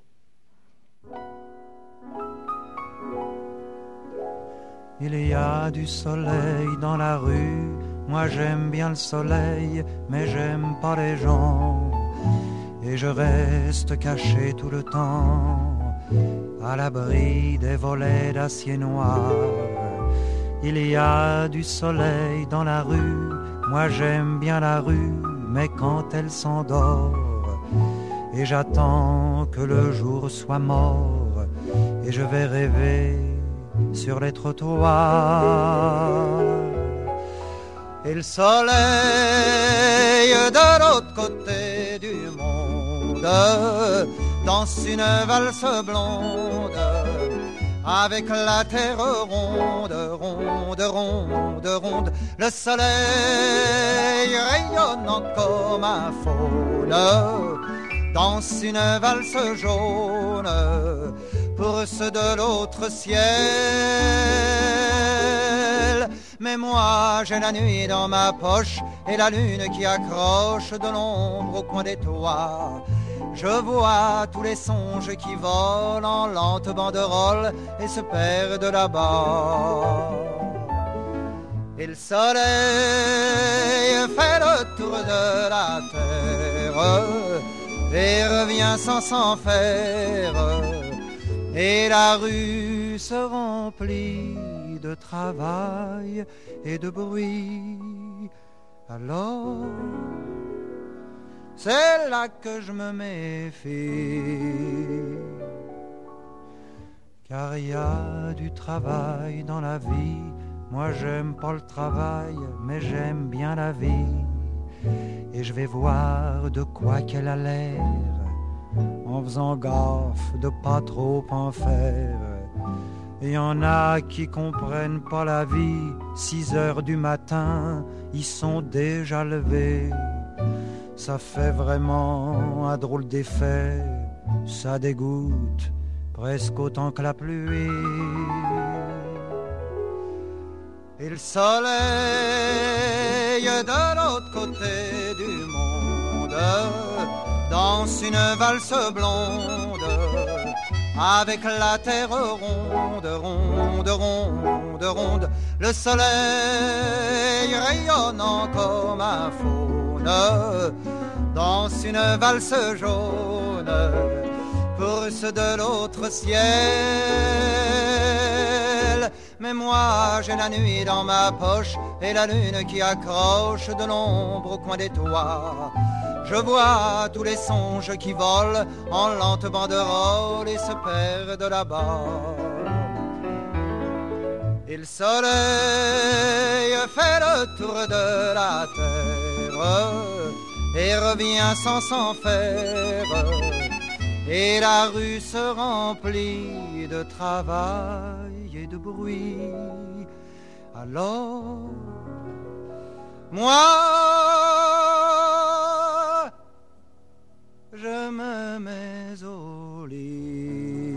Il y a du soleil dans la rue, moi j'aime bien le soleil, mais j'aime pas les gens. Et je reste caché tout le temps, à l'abri des volets d'acier noir. Il y a du soleil dans la rue, moi j'aime bien la rue, mais quand elle s'endort, et j'attends que le jour soit mort, et je vais rêver sur les trottoirs. Et le soleil de l'autre côté du monde danse une valse blonde avec la terre ronde, ronde, ronde, ronde. Le soleil rayonnant comme un faune danse une valse jaune pour ceux de l'autre ciel. Mais moi j'ai la nuit dans ma poche et la lune qui accroche de l'ombre au coin des toits. Je vois tous les songes qui volent en lente banderole et se perdent là-bas. Et le soleil fait le tour de la terre et revient sans s'en faire. Et la rue se remplit de travail et de bruit. Alors, c'est là que je me méfie. Car il y a du travail dans la vie. Moi j'aime pas le travail, mais j'aime bien la vie. Et je vais voir de quoi qu'elle a l'air, en faisant gaffe de pas trop en faire. Il y en a qui comprennent pas la vie, 6 heures du matin, ils sont déjà levés. Ça fait vraiment un drôle d'effet, ça dégoûte presque autant que la pluie. Et le soleil de l'autre côté du monde danse une valse blonde avec la terre ronde, ronde, ronde, ronde. Le soleil rayonnant comme un faune danse une valse jaune pour ceux de l'autre ciel. Mais moi j'ai la nuit dans ma poche et la lune qui accroche de l'ombre au coin des toits. Je vois tous les songes qui volent en lente banderole et se perdent là-bas. Et le soleil fait le tour de la terre et revient sans s'en faire. Et la rue se remplit de travail et de bruit. Alors, moi, je me mets au lit.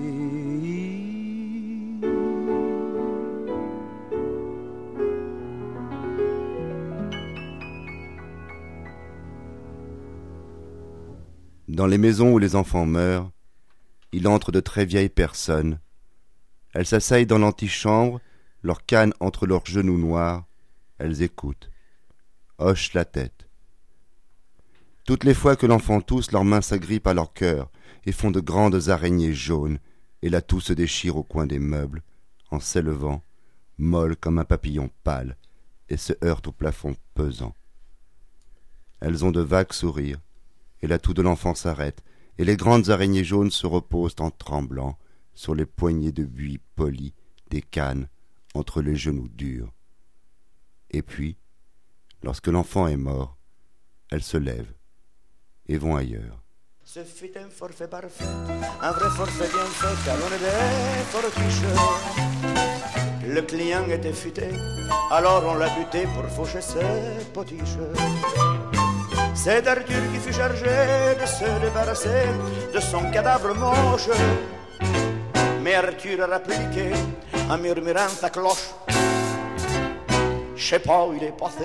Dans les maisons où les enfants meurent, il entre de très vieilles personnes. Elles s'asseyent dans l'antichambre, leurs cannes entre leurs genoux noirs. Elles écoutent, hochent la tête. Toutes les fois que l'enfant tousse, leurs mains s'agrippent à leur cœur et font de grandes araignées jaunes, et la toux se déchire au coin des meubles, en s'élevant, molle comme un papillon pâle, et se heurte au plafond pesant. Elles ont de vagues sourires, et la toux de l'enfant s'arrête, et les grandes araignées jaunes se reposent en tremblant sur les poignées de buis polis des cannes entre les genoux durs. Et puis, lorsque l'enfant est mort, elles se lèvent et vont ailleurs. Ce fut un forfait parfait, un vrai forfait bien fait, car on était fortiche. Le client était futé, alors on l'a buté pour faucher ses potiches. C'est Arthur qui fut chargé de se débarrasser de son cadavre moche. Mais Arthur a répliqué en murmurant sa cloche. Je sais pas où il est passé.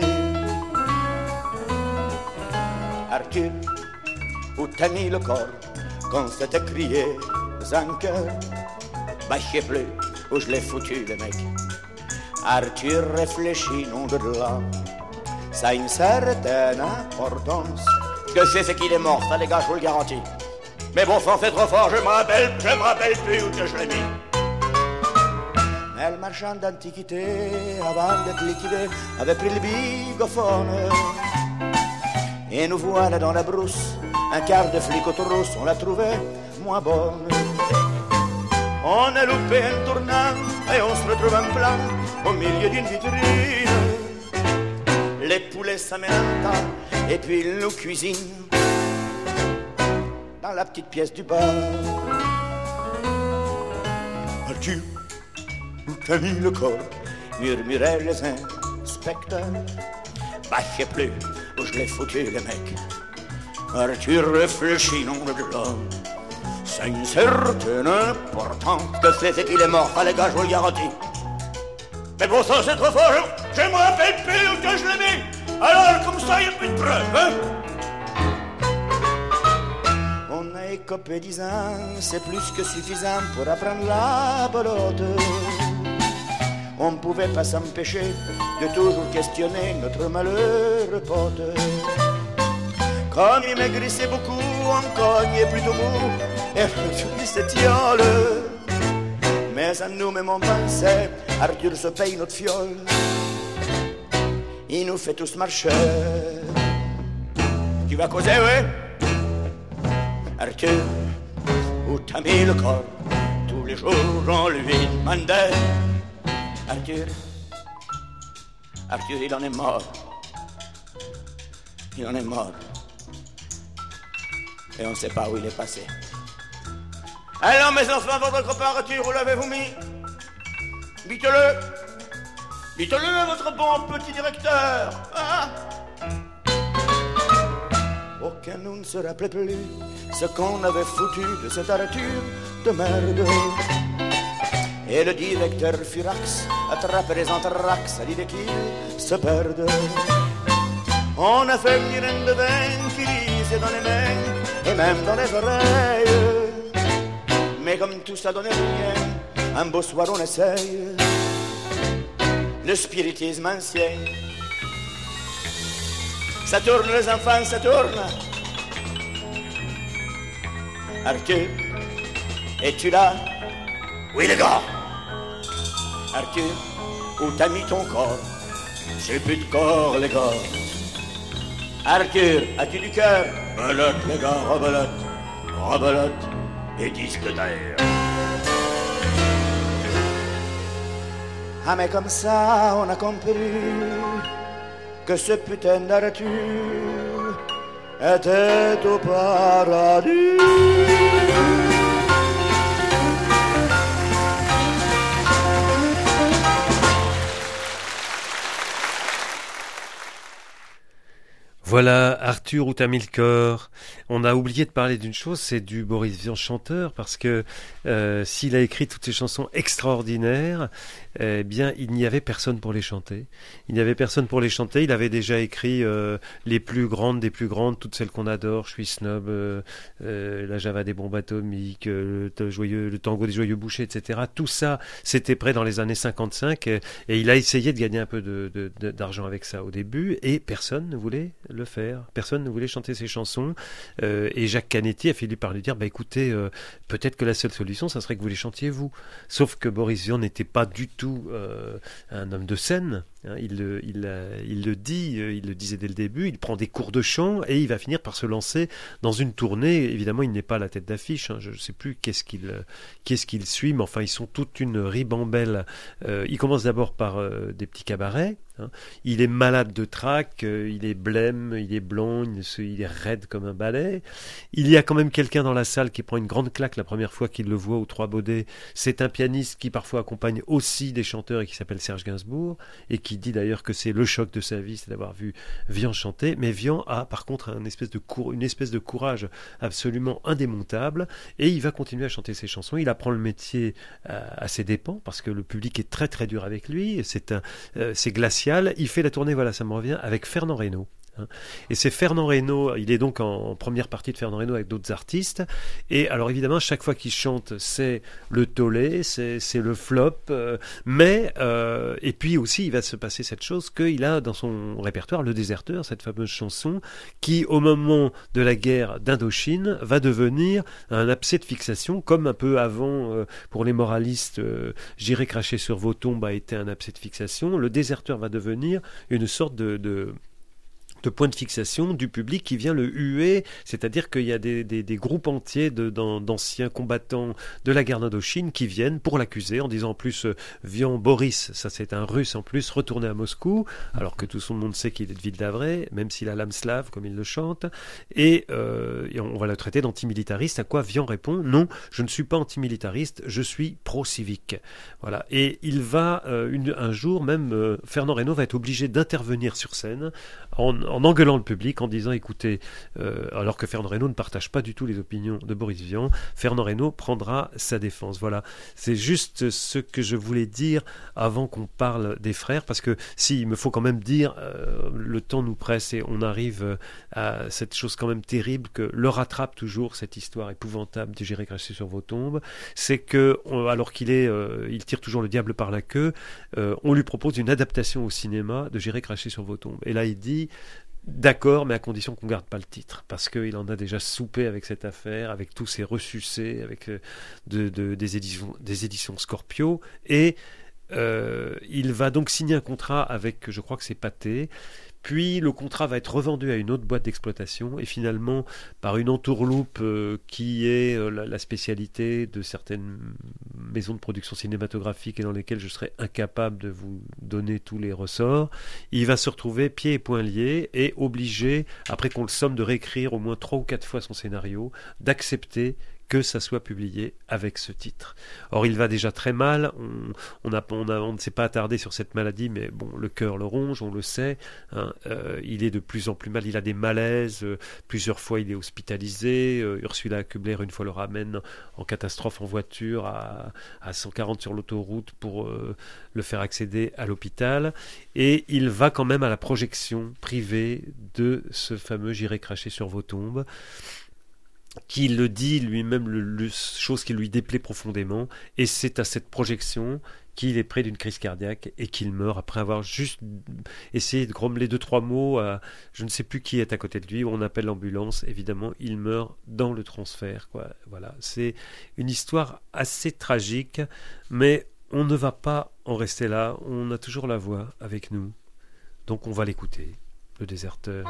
Arthur, où t'as mis le corps quand s'était crié Zanker? Bah je sais plus où je l'ai foutu le mec. Arthur réfléchit, non de là. Ça a une certaine importance. Que c'est qu'il est mort, ça les gars, je vous le garantis. Mais bon sang, c'est trop fort, je me rappelle plus où que je l'ai mis. Mais le marchand d'antiquité, avant d'être liquidé, avait pris le bigophone. Et nous voilà dans la brousse, un quart de flic au trousse, on l'a trouvé moins bonne. On a loupé un tournant et on se retrouve en plein au milieu d'une vitrine. Les poulets s'amènent en tas et puis ils nous cuisinent dans la petite pièce du bar. Arthur, où t'as mis le corps? Murmuraient les inspecteurs. Bah je sais plus où je l'ai foutu le mec. Arthur réfléchit, non de l'homme. C'est une certaine importance. Que c'est qu'il est mort, ah les gars, je vous le garantis. Mais bon sang, c'est trop fort, je me rappelle plus où que je l'ai mis. Alors comme ça, il n'y a plus de preuves, hein? On a écopé 10 ans, c'est plus que suffisant pour apprendre la belote. On ne pouvait pas s'empêcher de toujours questionner notre malheureux pote. Comme il maigrissait beaucoup, on cognait plutôt mou et je se tiole. Mais à nous-mêmes on pensait, Arthur se paye notre fiole. Il nous fait tous marcher. Tu vas causer, oui? Arthur, où t'as mis le corps? Tous les jours on lui demandait. Arthur, il en est mort. Il en est mort. Et on ne sait pas où il est passé. Alors mes enfants, votre copain Arthur, où l'avez-vous mis? Dites-le. Dites-le, votre bon petit directeur, hein? Aucun nous ne se rappelait plus ce qu'on avait foutu de cet Arthur de merde. Et le directeur Furax attrape les anthrax à l'idée qu'ils se perdent. On a fait venir un devin qui lisait dans les mains et même dans les oreilles. Mais comme tout ça donnait rien, un beau soir on essaye le spiritisme ancien. Ça tourne les enfants, ça tourne. Arthur, es-tu là? Oui les gars. Arthur, où t'as mis ton corps? J'ai plus de corps les gars. Arthur, as-tu du cœur? Belote les gars, rebelote. Rebelote et disque d'air. Ah mais comme ça on a compris que ce putain d'Arthur était au paradis. Voilà, Arthur, où t'as mis le corps. On a oublié de parler d'une chose, c'est du Boris Vian chanteur, parce que s'il a écrit toutes ces chansons extraordinaires, eh bien, il n'y avait personne pour les chanter. Il n'y avait personne pour les chanter. Il avait déjà écrit les plus grandes des plus grandes, toutes celles qu'on adore, Je suis snob, La Java des bombes atomiques, le tango des joyeux bouchers, etc. Tout ça, c'était prêt dans les années 55, et il a essayé de gagner un peu d'argent avec ça au début, et personne ne voulait le faire. Personne ne voulait chanter ses chansons. Et Jacques Canetti a fini par lui dire, écoutez, peut-être que la seule solution, ça serait que vous les chantiez vous. Sauf que Boris Vian n'était pas du tout un homme de scène. Il le dit, il le disait dès le début, il prend des cours de chant et il va finir par se lancer dans une tournée. Évidemment, il n'est pas à la tête d'affiche, je ne sais plus qu'est-ce qu'il suit, mais enfin, ils sont toute une ribambelle. Il commence d'abord par des petits cabarets. Il est malade de trac, il est blême, il est blond, il est raide comme un balai. Il y a quand même quelqu'un dans la salle qui prend une grande claque la première fois qu'il le voit aux Trois Baudets. C'est un pianiste qui parfois accompagne aussi des chanteurs et qui s'appelle Serge Gainsbourg et qui dit d'ailleurs que c'est le choc de sa vie, c'est d'avoir vu Vian chanter. Mais Vian a par contre une espèce de courage absolument indémontable et il va continuer à chanter ses chansons. Il apprend le métier à ses dépens parce que le public est très très dur avec lui. C'est glacial. Il fait la tournée, voilà, ça me revient, avec Fernand Reynaud. Et c'est Fernand Reynaud, il est donc en première partie de Fernand Reynaud avec d'autres artistes. Et alors évidemment, chaque fois qu'il chante, c'est le tollé, c'est le flop. Et puis aussi, il va se passer cette chose qu'il a dans son répertoire, Le Déserteur, cette fameuse chanson qui, au moment de la guerre d'Indochine, va devenir un abcès de fixation, comme un peu avant, pour les moralistes, J'irai cracher sur vos tombes a été un abcès de fixation. Le Déserteur va devenir une sorte de point de fixation du public qui vient le huer, c'est-à-dire qu'il y a des groupes entiers d'anciens combattants de la guerre d'Indochine qui viennent pour l'accuser en disant en plus Vian Boris, ça c'est un russe en plus, retourné à Moscou, alors que tout son monde sait qu'il est de Ville-d'Avray, même s'il a l'âme slave comme il le chante, et on va le traiter d'antimilitariste, à quoi Vian répond non, je ne suis pas antimilitariste, je suis pro-civique. Voilà. Et il va un jour même, Fernand Reynaud va être obligé d'intervenir sur scène en engueulant le public, en disant écoutez, alors que Fernand Reynaud ne partage pas du tout les opinions de Boris Vian, Fernand Reynaud prendra sa défense. Voilà, c'est juste ce que je voulais dire avant qu'on parle des frères, parce que il me faut quand même dire, le temps nous presse et on arrive à cette chose quand même terrible que le rattrape toujours, cette histoire épouvantable de J'irai cracher sur vos tombes, c'est que, alors il tire toujours le diable par la queue, on lui propose une adaptation au cinéma de J'irai cracher sur vos tombes. Et là, il dit d'accord, mais à condition qu'on ne garde pas le titre, parce qu'il en a déjà soupé avec cette affaire, avec tous ces ressucés, avec des éditions Scorpio, et il va donc signer un contrat avec, je crois que c'est Pathé, puis le contrat va être revendu à une autre boîte d'exploitation, et finalement, par une entourloupe qui est la spécialité de certaines maisons de production cinématographique et dans lesquelles je serais incapable de vous donner tous les ressorts, il va se retrouver pieds et poings liés et obligé, après qu'on le somme de réécrire au moins 3 ou 4 fois son scénario, d'accepter que ça soit publié avec ce titre. Or, il va déjà très mal, on ne s'est pas attardé sur cette maladie, mais bon, le cœur le ronge, on le sait, il est de plus en plus mal, il a des malaises, plusieurs fois il est hospitalisé, Ursula Kubler une fois le ramène en catastrophe en voiture à 140 sur l'autoroute pour le faire accéder à l'hôpital, et il va quand même à la projection privée de ce fameux J'irai cracher sur vos tombes, qui le dit lui-même, chose qui lui déplaît profondément, et c'est à cette projection qu'il est près d'une crise cardiaque et qu'il meurt après avoir juste essayé de grommeler 2-3 mots à je ne sais plus qui est à côté de lui, où on appelle l'ambulance. Évidemment, il meurt dans le transfert, quoi. Voilà, c'est une histoire assez tragique, mais on ne va pas en rester là, on a toujours la voix avec nous, donc on va l'écouter, Le Déserteur.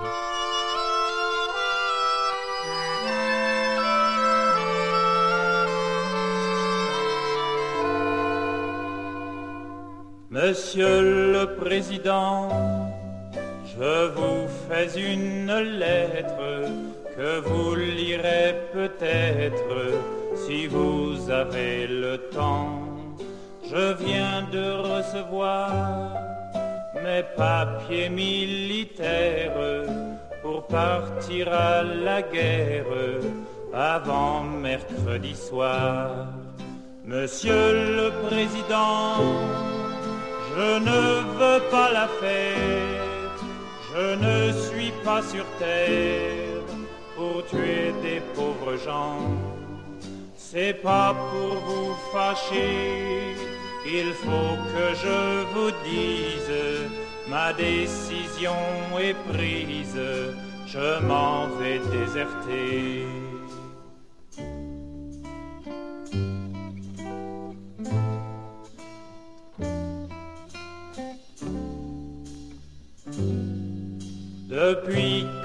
Monsieur le Président, je vous fais une lettre que vous lirez peut-être si vous avez le temps. Je viens de recevoir mes papiers militaires pour partir à la guerre avant mercredi soir. Monsieur le Président, je ne veux pas la fête, je ne suis pas sur terre pour tuer des pauvres gens. C'est pas pour vous fâcher, il faut que je vous dise, ma décision est prise, je m'en vais déserter.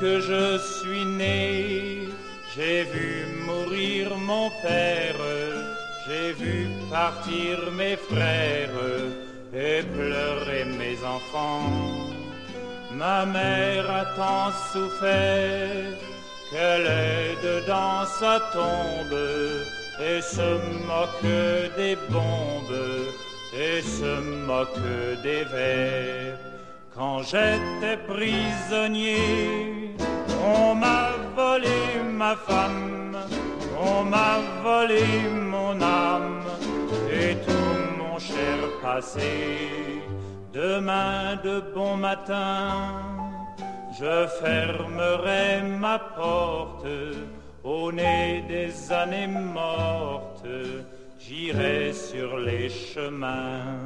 que je suis né, j'ai vu mourir mon père, j'ai vu partir mes frères et pleurer mes enfants. Ma mère a tant souffert qu'elle est dans sa tombe et se moque des bombes et se moque des vers. Quand j'étais prisonnier, on m'a volé ma femme, on m'a volé mon âme et tout mon cher passé. Demain de bon matin, je fermerai ma porte. Au nez des années mortes, j'irai sur les chemins.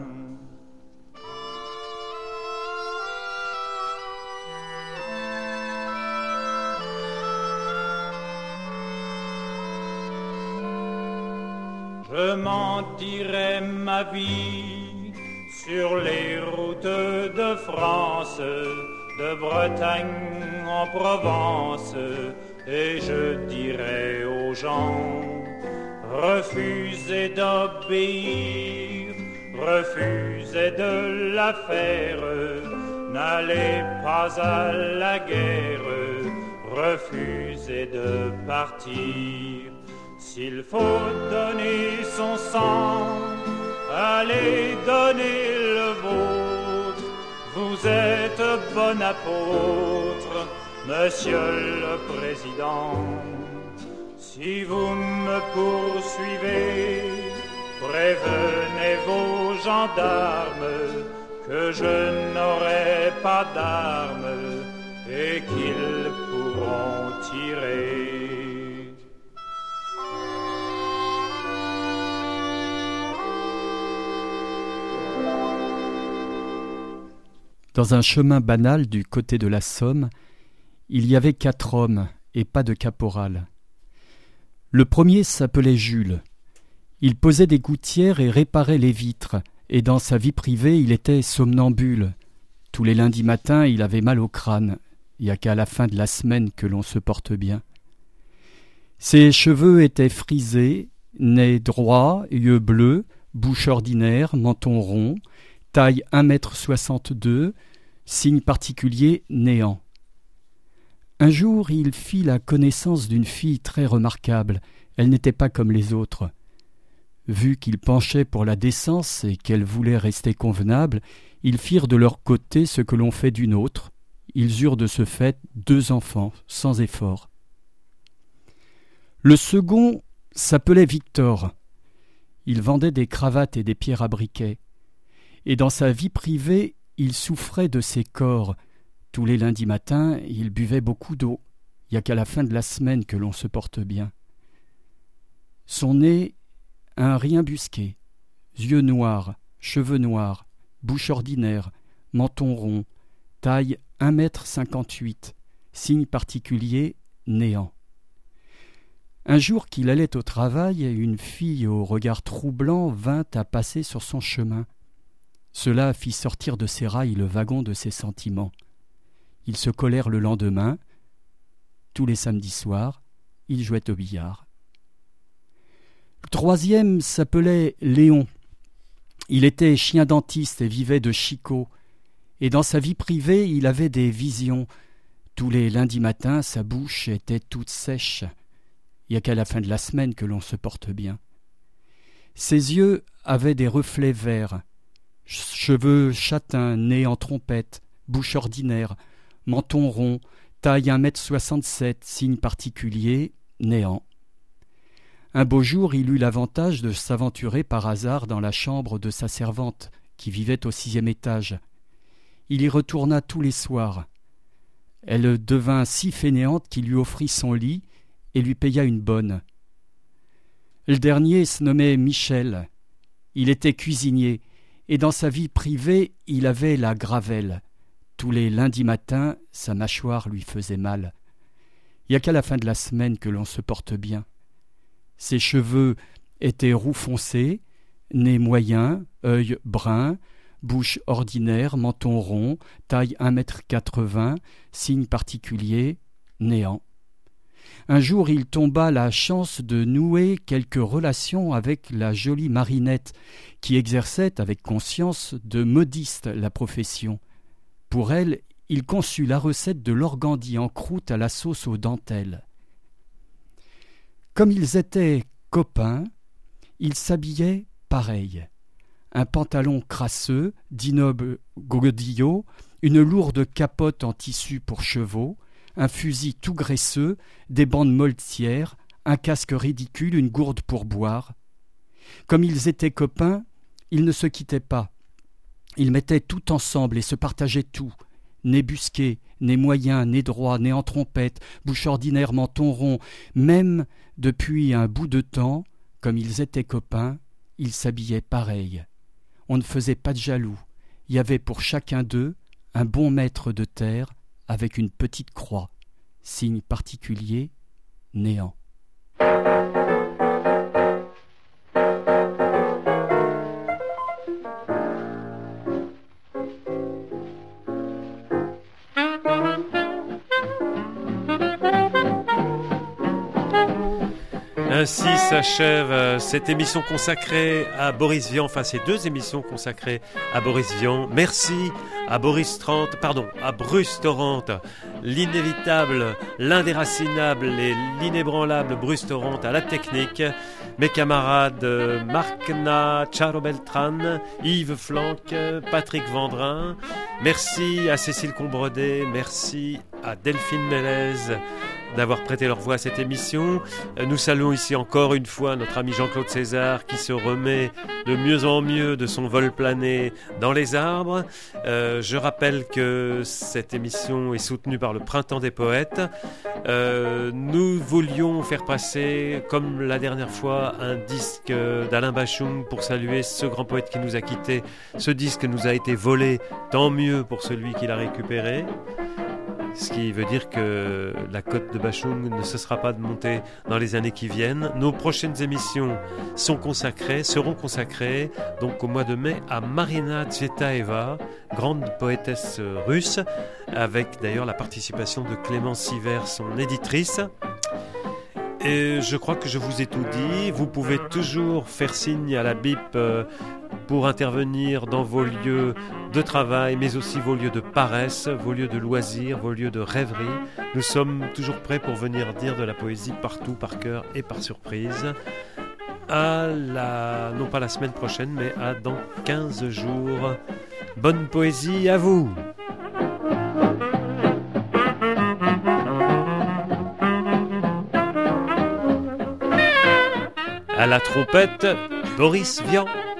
Je m'en dirai ma vie sur les routes de France, de Bretagne en Provence, et je dirai aux gens, refusez d'obéir, refusez de la faire, n'allez pas à la guerre, refusez de partir. S'il faut donner son sang, allez donner le vôtre. Vous êtes bon apôtre, Monsieur le Président. Si vous me poursuivez, prévenez vos gendarmes que je n'aurai pas d'armes et qu'ils pourront tirer. Dans un chemin banal du côté de la Somme, il y avait 4 hommes et pas de caporal. Le premier s'appelait Jules. Il posait des gouttières et réparait les vitres, et dans sa vie privée il était somnambule. Tous les lundis matins il avait mal au crâne, il n'y a qu'à la fin de la semaine que l'on se porte bien. Ses cheveux étaient frisés, nez droit, yeux bleus, bouche ordinaire, menton rond, taille 1,62 m, signe particulier néant. Un jour, il fit la connaissance d'une fille très remarquable. Elle n'était pas comme les autres. Vu qu'il penchait pour la décence et qu'elle voulait rester convenable, ils firent de leur côté ce que l'on fait d'une autre. Ils eurent de ce fait 2 enfants, sans effort. Le second s'appelait Victor. Il vendait des cravates et des pierres à briquet. Et dans sa vie privée, il souffrait de ses cors. Tous les lundis matins, il buvait beaucoup d'eau. Il n'y a qu'à la fin de la semaine que l'on se porte bien. Son nez, un rien busqué, yeux noirs, cheveux noirs, bouche ordinaire, menton rond, taille 1,58 m, signe particulier, néant. Un jour qu'il allait au travail, une fille au regard troublant vint à passer sur son chemin. Cela fit sortir de ses rails le wagon de ses sentiments. Ils se collèrent le lendemain. Tous les samedis soirs, ils jouaient au billard. Le troisième s'appelait Léon. Il était chien dentiste et vivait de chicot. Et dans sa vie privée, il avait des visions. Tous les lundis matins, sa bouche était toute sèche. Il n'y a qu'à la fin de la semaine que l'on se porte bien. Ses yeux avaient des reflets verts. Cheveux châtains, nez en trompette, bouche ordinaire, menton rond, taille 1,67 m, signe particulier, néant. Un beau jour, il eut l'avantage de s'aventurer par hasard dans la chambre de sa servante, qui vivait au 6e étage. Il y retourna tous les soirs. Elle devint si fainéante qu'il lui offrit son lit et lui paya une bonne. Le dernier se nommait Michel. Il était cuisinier, et dans sa vie privée, il avait la gravelle. Tous les lundis matins, sa mâchoire lui faisait mal. Il n'y a qu'à la fin de la semaine que l'on se porte bien. Ses cheveux étaient roux foncé, nez moyen, œil brun, bouche ordinaire, menton rond, taille 1,80 m, signe particulier, néant. Un jour, il tomba la chance de nouer quelques relations avec la jolie Marinette, qui exerçait avec conscience de modiste la profession. Pour elle, il conçut la recette de l'organdi en croûte à la sauce aux dentelles. Comme ils étaient copains, ils s'habillaient pareil. Un pantalon crasseux, d'inoble godillot, une lourde capote en tissu pour chevaux, un fusil tout graisseux, des bandes moletières, un casque ridicule, une gourde pour boire. Comme ils étaient copains, ils ne se quittaient pas. Ils mettaient tout ensemble et se partageaient tout. Nez busqué, nez moyen, nez droit, nez en trompette, bouche ordinaire, menton rond. Même depuis un bout de temps, comme ils étaient copains, ils s'habillaient pareil. On ne faisait pas de jaloux. Il y avait pour chacun d'eux un bon mètre de terre avec une petite croix, signe particulier, néant. Ainsi s'achève cette émission consacrée à Boris Vian, enfin ces deux émissions consacrées à Boris Vian. Merci à Bruce Thorrant, l'inévitable, l'indéracinable et l'inébranlable Bruce Thorrant à la technique, mes camarades Marc-Na, Charo Beltran, Yves Flanck, Patrick Vendrin. Merci à Cécile Combredet, merci à Delphine Mélez d'avoir prêté leur voix à cette émission. Nous saluons ici encore une fois notre ami Jean-Claude César qui se remet de mieux en mieux de son vol plané dans les arbres. Je rappelle que cette émission est soutenue par le Printemps des Poètes. Nous voulions faire passer, comme la dernière fois, un disque d'Alain Bachung pour saluer ce grand poète qui nous a quittés. Ce disque nous a été volé, tant mieux pour celui qui l'a récupéré. Ce qui veut dire que la cote de Bachung ne cessera pas de monter dans les années qui viennent. Nos prochaines émissions seront consacrées donc au mois de mai à Marina Tsvetaeva, grande poétesse russe, avec d'ailleurs la participation de Clémence Sivert, son éditrice. Et je crois que je vous ai tout dit. Vous pouvez toujours faire signe à la BIP pour intervenir dans vos lieux de travail, mais aussi vos lieux de paresse, vos lieux de loisirs, vos lieux de rêverie. Nous sommes toujours prêts pour venir dire de la poésie partout, par cœur et par surprise. Non pas la semaine prochaine, mais dans 15 jours. Bonne poésie à vous! À la trompette, Boris Vian.